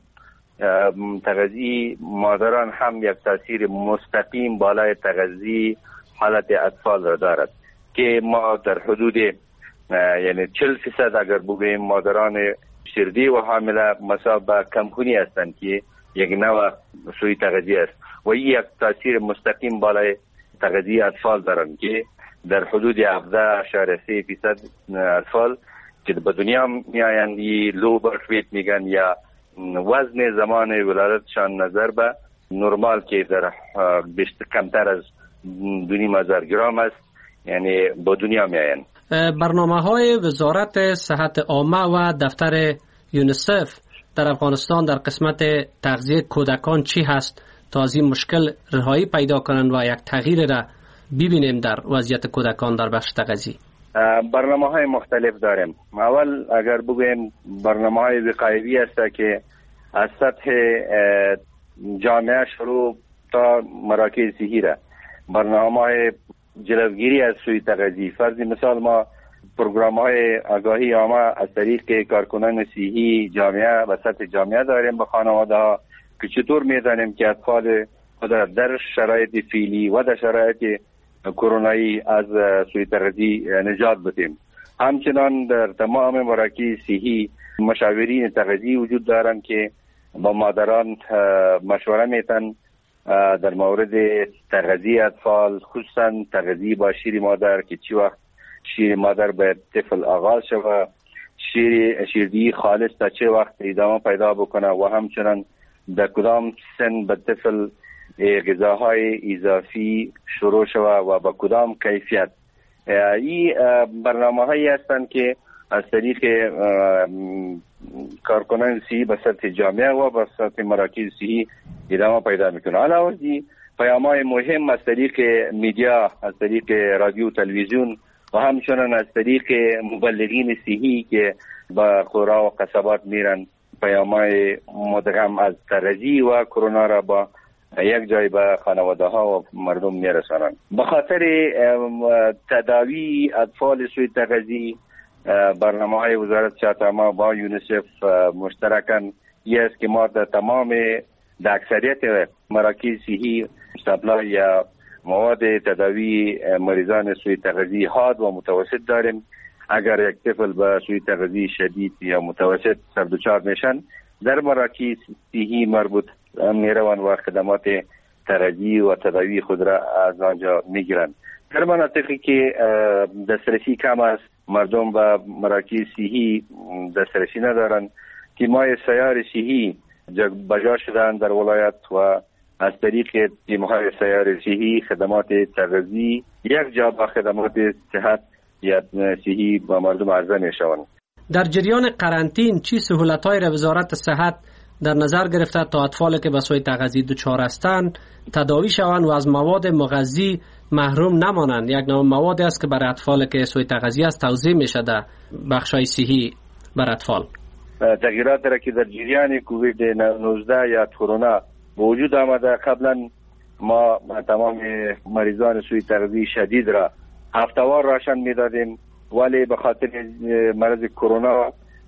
تغذیه مادران هم یک تاثیر مستقیم بالای تغذیه حالت اطفال را دارد که ما در حدود یعنی چهل فیصد اگر بگوییم مادران شیردی و حامله مصاب به کمخونی هستند که یک نوع سوی تغذیه است و این یک تاثیر مستقیم بالای تغذیه اطفال دارند که در حدود هفده اشاره سه فیصد اطفال که به دنیا میآیند لو برث ویت میگن یا وزن زمان ولادتشان نظر به نرمال که در بیشتر کمتر از دو نیم هزار گرم است، یعنی به دنیا میآیند. برنامه های وزارت صحت عامه و دفتر یونیسف در افغانستان در قسمت تغذیه کودکان چی هست تا از این مشکل رهایی پیدا کنند و یک تغییر را ببینیم در وضعیت کودکان در بخش تغذیه؟ برنامه های مختلف داریم. اول اگر بگویم برنامه های وقایوی است که از سطح جامعه شروع تا مراکز صحی را برنامه های جلوگیری از سوی تغذیه. فرض مثال ما پروگرام های آگاهی عامه از طریق کارکنان صحی جامعه و سطح جامعه داریم به خانواده ها که چطور میدانیم که اطفال خود در شرایط فعلی و در شرایط کرونایی از سوی تغذیه نجات بدیم. همچنان در تمام مراکز صحی مشاورین تغذیه وجود دارند که با مادران مشوره میتن در مورد تغذیه اطفال، خصوصا تغذیه با شیر مادر که چی وقت شیر مادر به طفل آغاز شود، شیر شیردهی خالص تا چه وقت ادامه پیدا بکنه و همچنان در کدام سن به طفل غذاهای اضافی شروع شود و با کدام کیفیت. این برنامه هایی هستند که از طریق کارکنان صحی به سطح جامعه و به سطح مراکز صحی ادامه پیدا میکنه. علاوه از این پیام های مهم از طریق میدیا، از طریق رادیو تلویزیون و همچنان از طریق مبلغین صحی که به قرى و قصبات میرن پیام های مدغم از تغذیه و کرونا را با یک جای به خانواده ها و مردم میرسانند. به خاطر تداوی اطفال سوی تغذیه برنامه های وزارت صحت عامه با یونیسف مشترکاً یہ است که ما در تمام در اکثریت مراکز صحی سپلای یا مواد تداوی مریضان سوی تغذیه حاد و متوسط داریم. اگر یک طفل به سوی تغذیه شدید یا متوسط سردوچار میشن در مراکز صحی مربوط میروند و خدمات تغذیه و تداوی خود را از آنجا میگیرند. در مناطقی که دسترسی کم است، مردم به مراکز صحی دسترسی ندارند، تیم‌های سیار صحی بجا شدن در ولایت و از طریق تیم‌های سیار صحی خدمات تغذیه یک جا با خدمات صحت یا صحی با مردم عرضه می‌شوند. در جریان قرنطین چی سهولت‌های را وزارت صحت در نظر گرفته تا اطفالی که به سوء تغذیه دچار هستند تداوی شوند و از مواد مغذی محروم نمانند؟ یک نوع موادی است که برای اطفالی که سوء تغذیه است توزیع میشه در بخش‌های صحی بر اطفال. تغییراتی را که در جریان کووید نوزده یا کرونا به وجود آمده، قبلا ما تمام مریضان سوء تغذیه شدید را هفته‌وار راشن میدادیم، ولی به خاطر مرض کرونا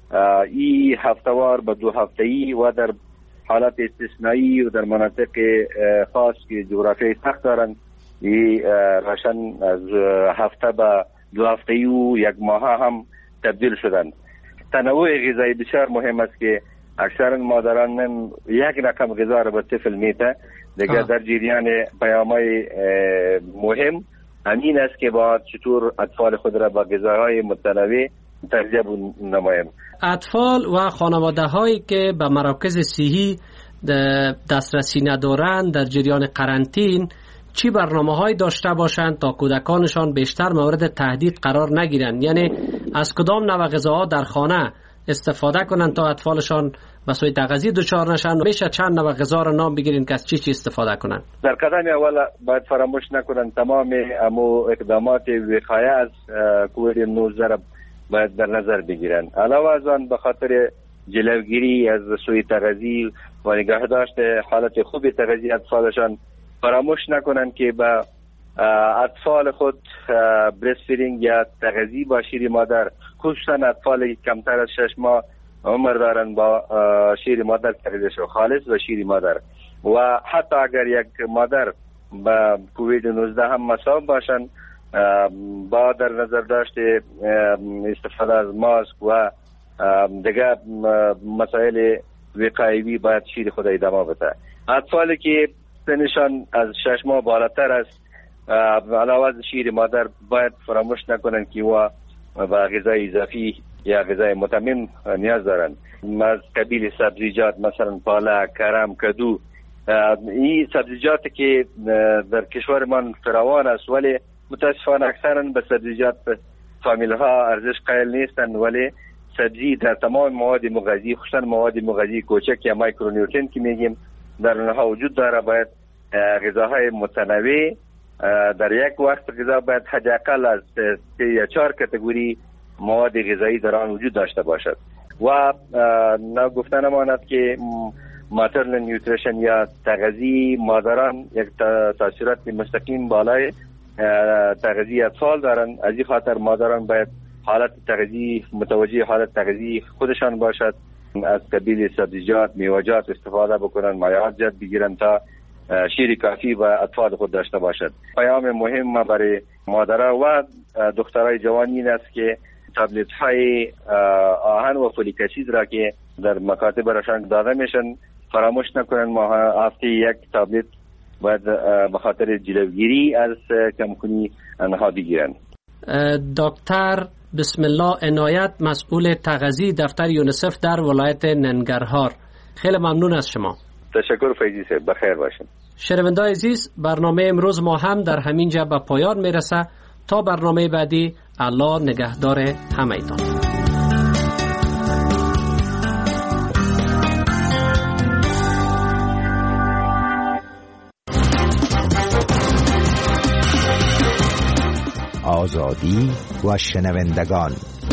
این هفته‌وار به دو هفته‌ای و در حالت استثنایی و در مناطق خاص که جغرافیایی سخت دارند این راشن از هفته به دو هفته‌ای و یک ماه هم تبدیل شدند. تنوع غذایی بسیار مهم است که اکثر مادران یک رقم غذا را به طفل میته. دیگه در جریان پیام‌های مهم همین است که با چطور اطفال خود را با غذاهای متنوع تغذیه نماییم. اطفال و خانواده هایی که به مراکز صحی دسترسی ندارند در جریان قرنطین چی برنامه های داشته باشند تا کودکانشان بیشتر مورد تهدید قرار نگیرند؟ یعنی از کدام نوع غذاها در خانه استفاده کنند تا اطفالشان به سوء تغذیه دچار نشن؟ میشه چند نوع غذا را نام بگیرین که از چی چی استفاده کنند؟ در قدم اول باید فراموش نکنند تمام امو اقدامات وقایه از کووید نوزده را باید در نظر بگیرند. علاوه از آن به خاطر جلوگیری از سوء تغذیه و نگهداشت حالت خوب تغذیه اطفالشان فراموش نکنند که با اطفال خود برست فیدینگ یا تغذیه با شیر مادر، خصوصا اطفال کمتر از شش ماه عمر دارند، با شیر مادر تغذیه شو خالص و شیر مادر. و حتی اگر یک مادر با کووید نوزده هم مصاب باشند با در نظر داشت استفاده از ماسک و دیگه مسائل وقایوی باید شیر خود ادامه بده. اطفالی که سنشان از شش ماه بالاتر است علاوه از شیر مادر باید فراموش نکنند که و با غذای اضافی یا غذای متمم نیاز دارند. از قبیل سبزیجات مثلا پالک، کرم، کدو، این سبزیجاتی که در کشورمان فراوان است ولی متاسفانه اکثرا به سبزیجات فامیل ها ارزش قائل نیستند، ولی سبزی در تمام مواد مغذی خصوصا مواد مغذی کوچک یا مایکرونیوترینت که میگیم در اونها وجود داره. باید غذاهای متنوع در یک وقت غذا باید حداقل از سه یا چهار کاتگوری مواد غذایی در آن وجود داشته باشد. و نگفتن ماند که ماترنال نیوتریشن یا تغذیه مادران یک تاثیرات مستقیم بالای تغذیه اطفال دارند. از این خاطر مادران باید حالت تغذیه متوجه حالت تغذیه خودشان باشد، از قبیل سبزیجات، میوه‌جات استفاده بکنند، مایعات جد بگیرند تا شیر کافی و اطفال خود داشته باشد. پیام مهم برای مادرها و دخترای جوان این است که تابلت های آهن و فولیک اسید را که در مکاتب راشن داده میشن فراموش نکنند. ما هفته یک تابلت باید به خاطر جلوگیری از کمخونی آنها بگیرند. دکتر بسم الله عنایت، مسئول تغذیه دفتر یونیسف در ولایت ننگرهار، خیلی ممنون از شما. تشکر فیضی صاحب، بخیر باشین. شنوندگان عزیز، برنامه امروز ما هم در همین جا به پایان میرسه. تا برنامه بعدی، الله نگهدار همه‌تان. آزادی و شنوندگان.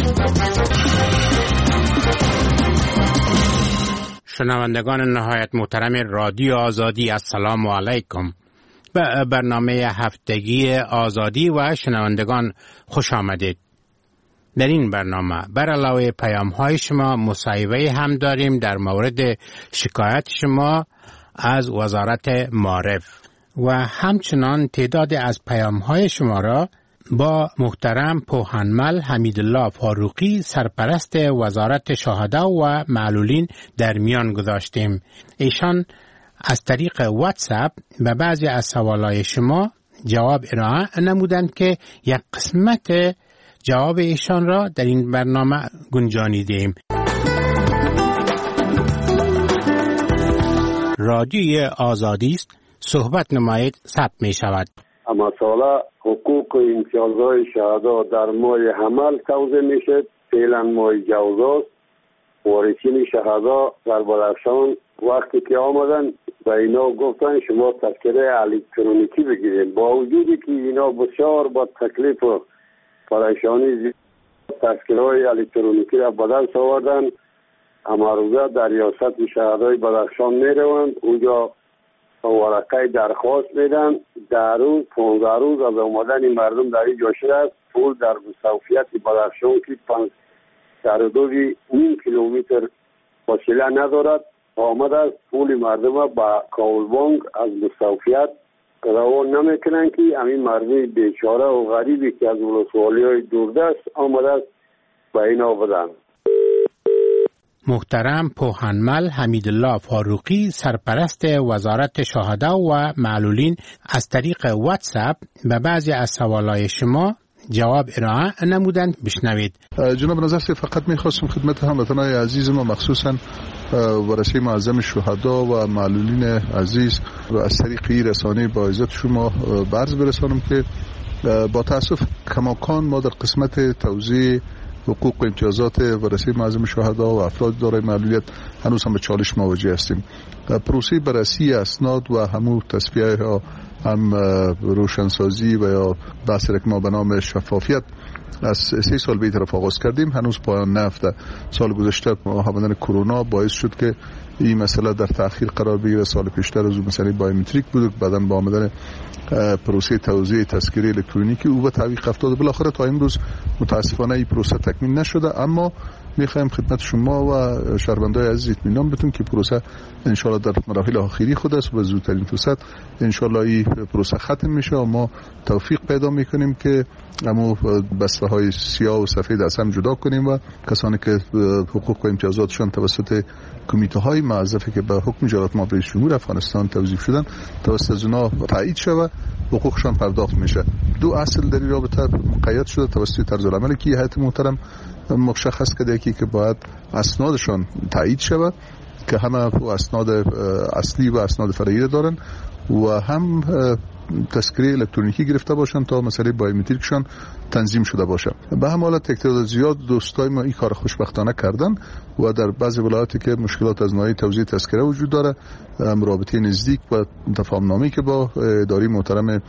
شنوندگان نهایت محترم رادیو آزادی، السلام علیکم. به برنامه هفتگی آزادی و شنوندگان خوش آمدید. در این برنامه بر علاوه پیام های شما مصاحبه هم داریم در مورد شکایت شما از وزارت معارف و همچنان تعداد از پیام های شما را با محترم پوهنمل حمیدالله فاروقی سرپرست وزارت شهدا و معلولین در میان گذاشتیم. ایشان از طریق واتساپ به بعضی از سوالای شما جواب ارائه نمودند که یک قسمت جواب ایشان را در این برنامه گنجانیدیم. رادیوی آزادی است، صحبت نمایید، ثبت می شود. اما سالا حقوق و امتیازهای شهدا در ماه حمل توضیح می شد فعلا ماه جوزاست وارثین شهدا در بدخشان وقتی که آمدن و اینا گفتن شما تذکره الکترونیکی بگیرید، با وجودی که اینا بسیار با تکلیف و پریشانی تذکره الکترونیکی را به دست آوردن. اما روزه در ریاست شهدای بدخشان می روند، اونجا ورقه درخواست میدن. در روز پانزده روز از آمدن مردم در این جا شده است. پول در مستوفیت بدخشان که در حدود نیم کیلومتر فاصله ندارد آمده است. پول مردم با کاولبانگ از مستوفیت روان نمیکنن که همین مردم بیچاره و غریبی که از ولسوالی های دوردست آمده است به اینا بدن. محترم پوهنمل حمیدالله فاروقی سرپرست وزارت شهدا و معلولین از طریق واتساپ به بعضی از سوالای شما جواب ارائه نمودند. بشنوید. جناب نظر سی فقط میخواستم خدمت هموطنان عزیز ما مخصوصا ورثه معظم شهدا و معلولین عزیز و از طریق رسانه با عزت شما برز برسانم که با تاسف کماکان ما در قسمت توزیع حقوق و امتیازات ورثه معظم شهدا و افراد دارای معلولیت هنوز هم به چالش مواجه هستیم. پروسه بررسی اسناد و همو تصفیه ها هم روشنسازی و یا بحث که ما به نام شفافیت از سه سال به طرف آغاز کردیم هنوز پایان نیافته. سال گذشته آمدن کرونا باعث شد که این مسئله در تأخیر قرار بگیره. سال پیشتر از اون مسئله بایومتریک بود، بعداً با آمدن پروسه توزیع تذکره الکترونیکی او به تعویق افتاد. بالاخره تا امروز متاسفانه این پروسه تکمیل نشده، اما میخوایم خدمت شما و شهروندان عزیز اطمینان بدیم که پروسه ان شاء الله در مراحل آخری خود است و به زودترین فرصت ان شاء الله این پروسه ختم میشه و ما توفیق پیدا میکنیم که همو بسته های سیاه و سفید از هم جدا کنیم و کسانی که حقوق و امتیازاتشان توسط کمیته های معزفه که به حکم جلالت مآب رئیس جمهور افغانستان توظیف شدن توسط اونا تایید شود حقوقشان پرداخت میشه. دو اصل در این رابطه مقید شده توسط طرز العملی که هیئت محترم مشخص کرده که باید اسنادشان تایید شود که همه اسناد اصلی و اسناد فرعی دارن و هم تذکره الکترونیکی گرفته باشن تا مسئله بایومتریکشان تنظیم شده باشه. به همین حالت تعداد زیاد دوستای ما این کار خوشبختانه کردن و در بعضی ولایاتی که مشکلات از نوعی توزیع تذکره وجود داره رابطه نزدیک و تفاهم نامه‌ای که با اداره محترم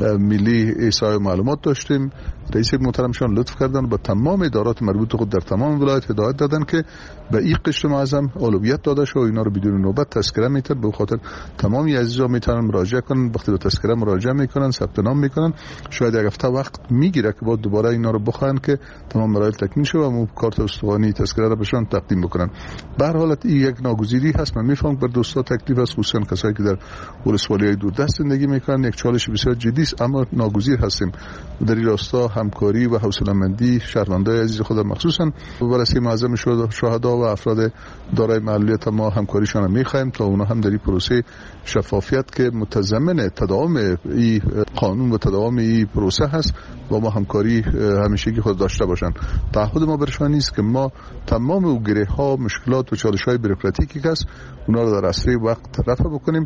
ملی احصای معلومات داشتیم رئیس محترمشان لطف کردن با تمام ادارات مربوط خود در تمام ولایت هدایت دادن که به این قشر معظم اولویت داده شه و اینا رو بدون نوبت تذکره میتن. به خاطر تمامی عزیزا میتونن مراجعه کنن، وقتی به تذکره مراجعه میکنن ثبت نام میکنن شاید یک هفته وقت میگیره که بعد دوباره اینا رو بخواین که تمام مراحل تکمیل شه و کارت استوانی تذکره رو بهشون تقدیم بکنن. به هر حالت این یک ناگزیری هست. من میفهمم بر دوستا تکلیف است، خصوصا کسایی که در ولسوالی‌های دوردست زندگی میکنن یک چالش بسیار جدی است، اما ناگزیر هستیم در این راستا همکاری و حوصله‌مندی شهروندان عزیز خود مخصوصا ورثه معظم شهدا و افراد دارای معلولیت ما همکاریشان رو می‌خوایم تا اونا هم در این پروسه شفافیت که متضمن تداوم این قانون و تداوم این پروسه هست با ما همکاری همیشگی خود داشته باشن. تعهد ما برشان نیست که ما تمام او گره‌ها، مشکلات و چالش‌های بوروکراتیکی که هست اونا رو در اسرع وقت رفع بکنیم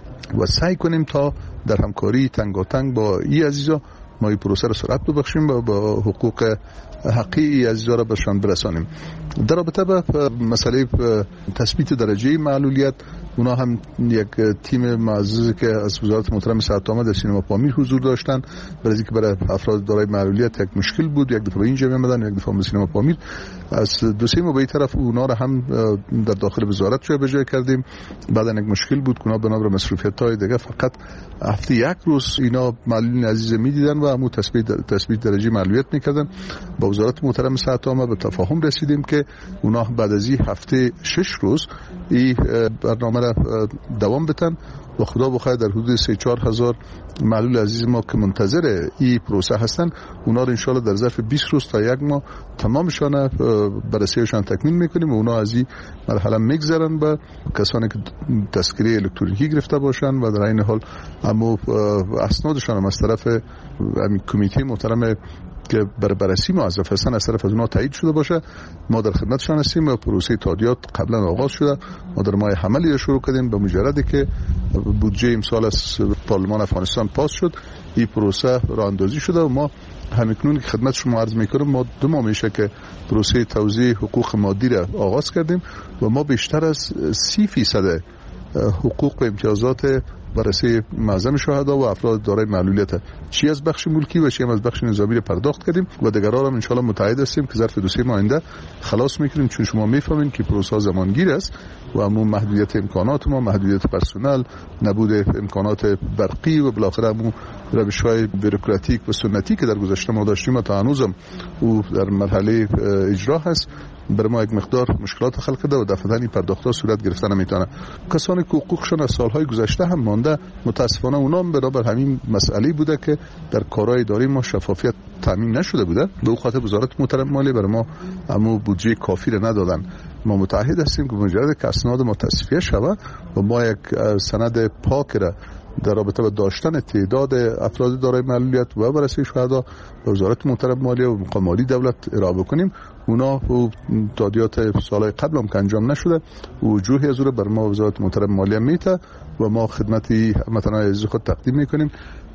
و سعی کنیم تا در همکاری تنگاتنگ با این عزیزا ما این پروسه رو سرعت ببخشیم و با حقوق حقیقی عزیزا را بهشان برسانیم. در رابطه با مسئله تثبیت درجه معلولیت اونا هم یک تیم معزز که از وزارت محترم صحت عامه در سینما پامیر حضور داشتن برای اینکه برای افراد دارای معلولیت یک مشکل بود، یک دفعه به اینجا آمدن، یک دفعه به سینما پامیر. از دو سه ماه به طرف اونا را هم در داخل وزارت جای به جای کردیم. بعدا یک مشکل بود که اونا بنا بر مصروفیت‌های دیگه فقط هفته یک روز اینا معلولین عزیز می‌دیدن و همون تثبیت تثبیت درجه معلولیت می‌کردن. با وزارت محترم صحت عامه به تفاهم رسیدیم که اونا بعد از این هفته شش روز این برنامه را دوام بدن و خدا بخیر در حدود سه چهار هزار معلول عزیز ما که منتظر این پروسه هستن اونا رو انشالله در ظرف بیست روز تا یک ماه تمامشان بررسیشان تکمیل میکنیم و اونا از این مرحله میگذرن و کسانی که تذکره الکترونیکی گرفته باشن و در این حال اما اسنادشان هم از طرف کمیته محترم که بر بررسی موظف هستن از طرف از اونها تایید شده باشه. ما در خدمتشان هستیم و پروسه تادیات قبلا آغاز شده. ما در ماه حملی شروع کردیم. به مجردی که بودجه امسال از پارلمان افغانستان پاس شد، این پروسه راه اندازی شده و ما همکنون که خدمت شما عرض میکنم ما دو ماه میشه که پروسه توزیع حقوق مادی را آغاز کردیم و ما بیشتر از سی فیصد حقوق و امتیازات بررسی معظم شهدا و افراد دارای معلولیت چی از بخش ملکی و چی از بخش نظامی را پرداخت کردیم و دیگرها هم ان شاء الله متعهد هستیم که ظرف دو سه ماه آینده خلاص میکنیم، چون شما میفهمین که پروسه زمانگیر است و همون محدودیت امکانات ما، محدودیت پرسنل، نبود امکانات برقی و بالاخره همون روش‌های بوروکراتیک و سنتی که در گذشته ما داشتیم و تا هنوزم او در مرحله اجرا هست، برای ما یک مقدار مشکلات خلق کرده و دفعتاً این پرداخت‌ها صورت گرفتن نمیتونه. کسانی که حقوقشون از سالهای گذشته هم مانده، متاسفانه اونا هم برابر همین مسئله بوده که در کارهای اداری ما شفافیت تامین نشده بوده. به خاطر وزارت محترم مالی برای ما همون بودجه کافی را ندادن. ما متعهد هستیم که مجرد که اسناد ما تصفیه شود و ما یک سند پاک را در رابطه با داشتن تعداد افراد دارای معلولیت و بررسی شهدا به وزارت محترم مالی و مقام مالی دولت ارائه بکنیم. اونا و تادیات سالهای قبل هم که انجام نشده وجوهی از او بر ما وزارت محترم مالی میته و ما خدمتی هموطنان عزیز خود تقدیم میکنیم.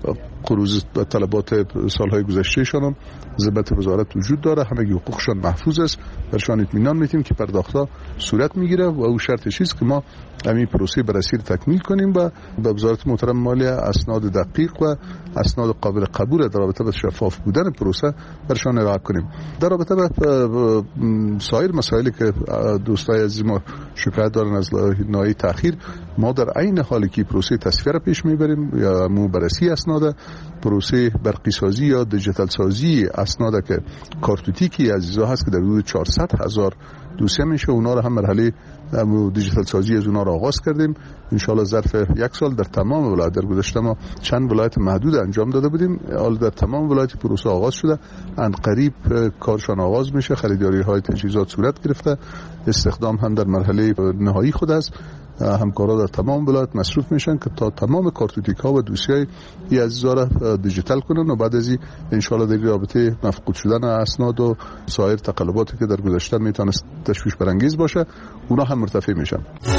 قروض و طلبات سالهای گذشتهشان هم ضمن وزارت وجود داره، همه حقوقشان محفوظ است، برشان اطمینان میتیم که پرداختها صورت میگیره و او شرطش است که ما همین پروسه بررسی رو تکمیل کنیم و به وزارت محترم مالی اسناد دقیق و اسناد قابل قبول در رابطه با شفاف بودن پروسه برشان ارائه کنیم. در رابطه با سایر مسائلی که دوستای عزیز ما شکایت دارن از ناحیه تاخیر، ما در عین حالی که پروسه تصفیه را پیش میبریم یا مو بررسی اسناد، پروسه برقی سازی یا دیجیتال سازی اسناد که کارتوتیکی عزیزا هست که در حدود چهارصد هزار دوسیه میشه، اونا رو هم مرحله دیجیتال سازی از اونا رو آغاز کردیم. ان شاء الله ظرف یک سال در تمام ولایت، در گذشته ما چند ولایت محدود انجام داده بودیم، حالا در تمام ولایت پروسه آغاز شده، ان قریب کارشان آغاز میشه، خریداری های تجهیزات صورت گرفته، استخدام هم در مرحله نهایی خود است. همکارا در تمام ولایت مصروف میشن که تا تمام کارتوتیک ها و دوسیه ای عزیزا را دیجیتال کنن و بعد از این ان شاء الله در رابطه مفقود شدن اسناد و سایر تقلباتی که در گذشته میتونست تشویش برانگیز باشه اونا هم مرتفع میشن.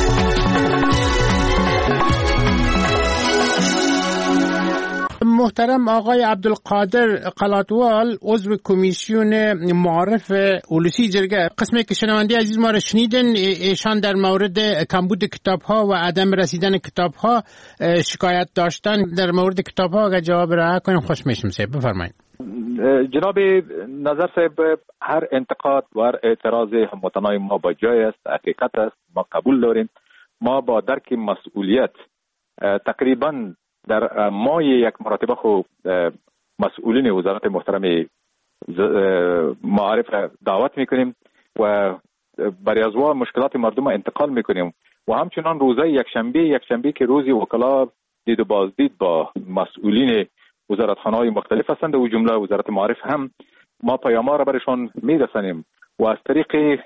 محترم آقای عبدالقادر قلاتوال، عضو کمیسیون معارف اولوسی جرگه، قسمی که شنونده عزیز ما را شنیدن، ایشان در مورد کمبود کتاب ها و عدم رسیدن کتاب ها شکایت داشتن. در مورد کتاب ها اگر جواب را کنیم خوش میشم. صاحب بفرمایید. جناب نظر صاحب، هر انتقاد و هر اعتراض هموطنای ما با جای است، حقیقت است، ما قبول داریم. ما با درک مسئولیت تقریباً در ماه یک مرتبه خو مسئولین وزارت محترم معارف دعوت میکنیم و برای از مشکلات مردم انتقال میکنیم و همچنان روزهای یک شنبه یک شنبه که روزی وکلا دید و بازدید با مسئولین وزارتخانه‌های مختلف هستند و جمله وزارت معارف هم ما پیام‌ها را برشان میرسانیم و از طریق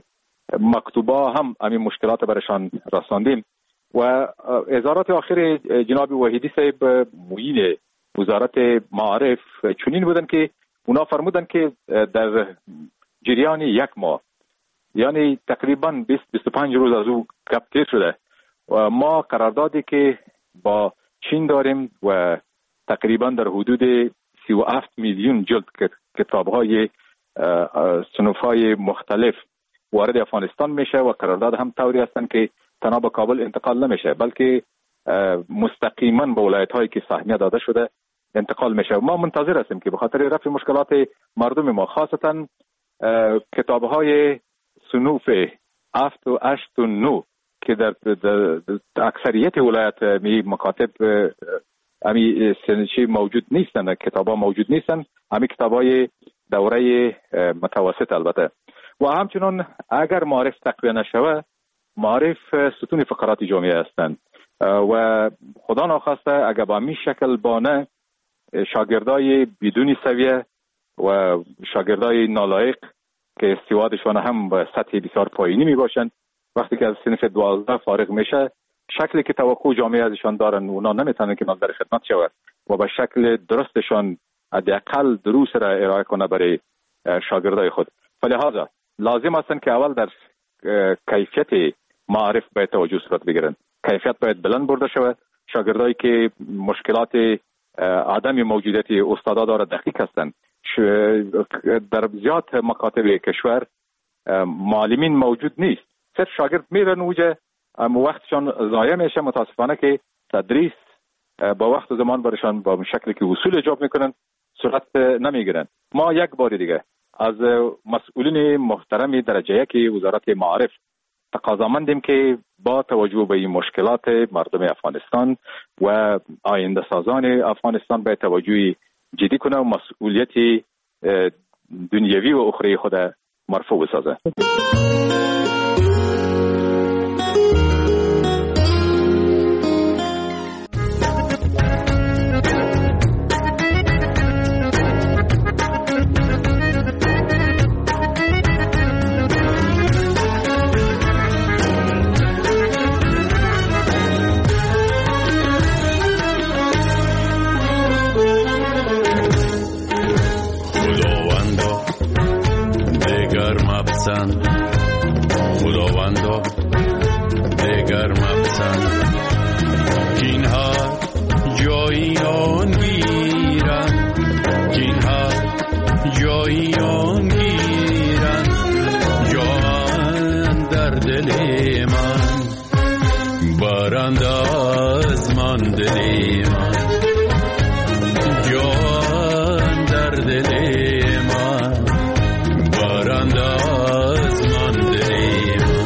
مکتوبا هم همین مشکلات برشان رساندیم. و اظهارات آخر جناب وحیدی صاحب معین وزارت معارف چنین بودن که اونا فرمودن که در جریان یک ماه، یعنی تقریبا بیست تا بیست و پنج روز از او گپ تیر شده و ما قراردادی که با چین داریم و تقریبا در حدود سی و هفت میلیون جلد کتاب‌های صنف‌های مختلف وارد افغانستان میشه و قرارداد هم طوری هستن که تنها به کابل انتقال نمیشه بلکه مستقیما به ولایت هایی که سهمیه داده شده انتقال میشه. ما منتظر هستیم که به خاطر رفع مشکلات مردم ما، خاصتا کتاب های صنوف هفت و هشت و نه که در, در, در اکثریت ولایت می مکاتب امی سنشی موجود نیستن، کتاب ها موجود نیستن، امی کتاب های دوره متوسط البته. و همچنان اگر معرف تقویه نشوه، معرف ستون فقرات جامعه هستند و خدا ناخواسته اگر با می شکل بانه شاگردای بدون سویه و شاگردای نالایق که استعدادشان هم به سطح بسیار پایینی می باشند، وقتی که از صنف دوازده فارغ میشه، شکلی که توقع جامعه ازشان دارن اونا نمیتونن که نظر خدمت شود و به شکل درستشان حداقل دروس را ارائه کنه برای شاگردای خود. فلهذا لازم است که اول در کیفیت معارف باید توجه صورت بگیرن. کیفیت باید بلند برده شود. شاگردایی که مشکلات عدم موجودیت استادا داره دقیق هستند. در زیاد مکاتب کشور معلمین موجود نیست. صرف شاگرد میرن اوجه، وقتشان ضایع میشه. متاسفانه که تدریس با وقت و زمان برشان با شکلی که اصول اجاب میکنن صورت نمیگیرن. ما یک بار دیگه از مسئولین محترم درجه یک وزارت معارف تقاضامندیم که با توجه به این مشکلات مردم افغانستان و آینده سازان افغانستان به توجه جدی کنه و مسئولیت دنیوی و اخروی خود مرفوع سازه. خداوندا دگر مپسند کینها جایی آن گیرن، کینها جایی آن گیرن، جان در دل من برند از من دل من، جان در دل من برند از من دل من.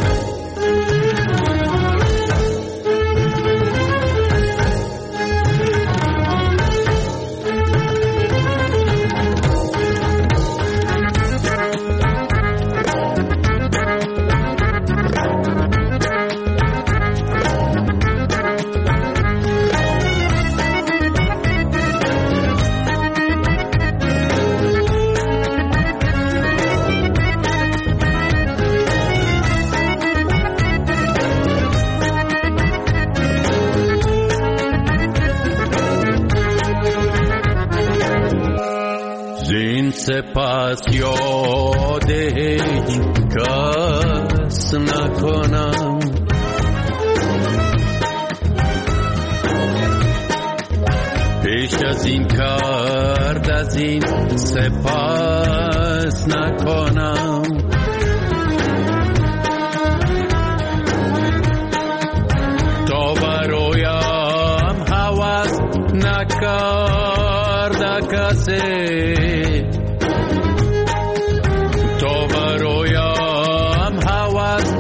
سپس یاد هیچ کس نکنم، پیش از این کرد از این سپس نکنم، تا برایم هوس نکرد کسی، تا برایم هوس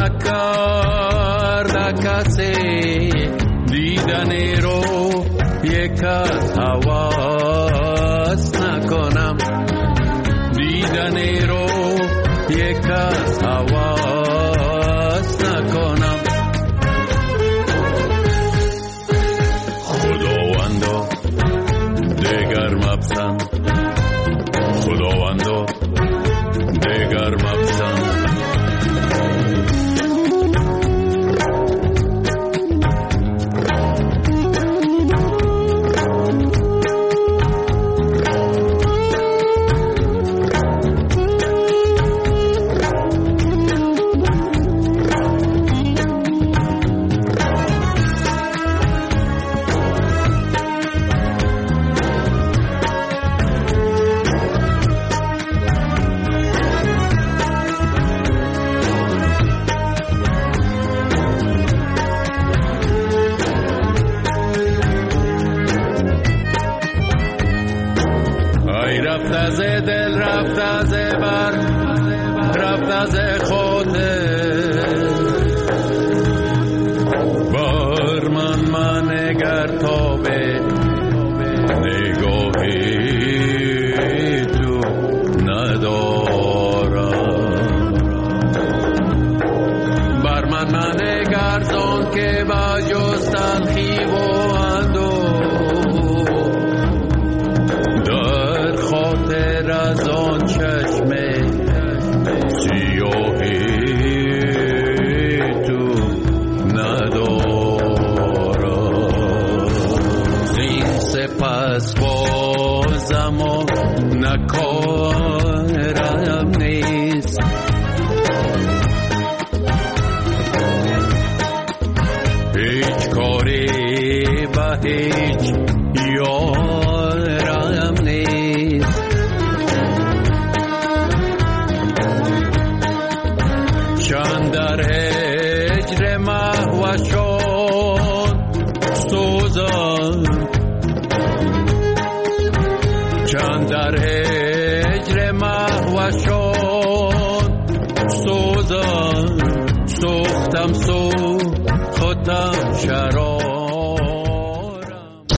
نکرد کسی، دیدن رو یک از هوس نکنم، دیدن رو یک از هوس نکنم. خداوندا دگر مپسند، خداوندا دگر مپسند. رفت از دل، رفت از بر، رفت از خاطر، بر من من نگر تا به نگاهی تو ندارم، بر من من نگر زان که با جز تلخی و از آن چشم سیاهی تو ندارم، زین سپس باز بازم و نکارم نیست. هیچ کاری به هیچ یارم نیست. چند در هجر محوشان سوزم، چند در هجر محوشان سوزم، سوختم سو خودم شرم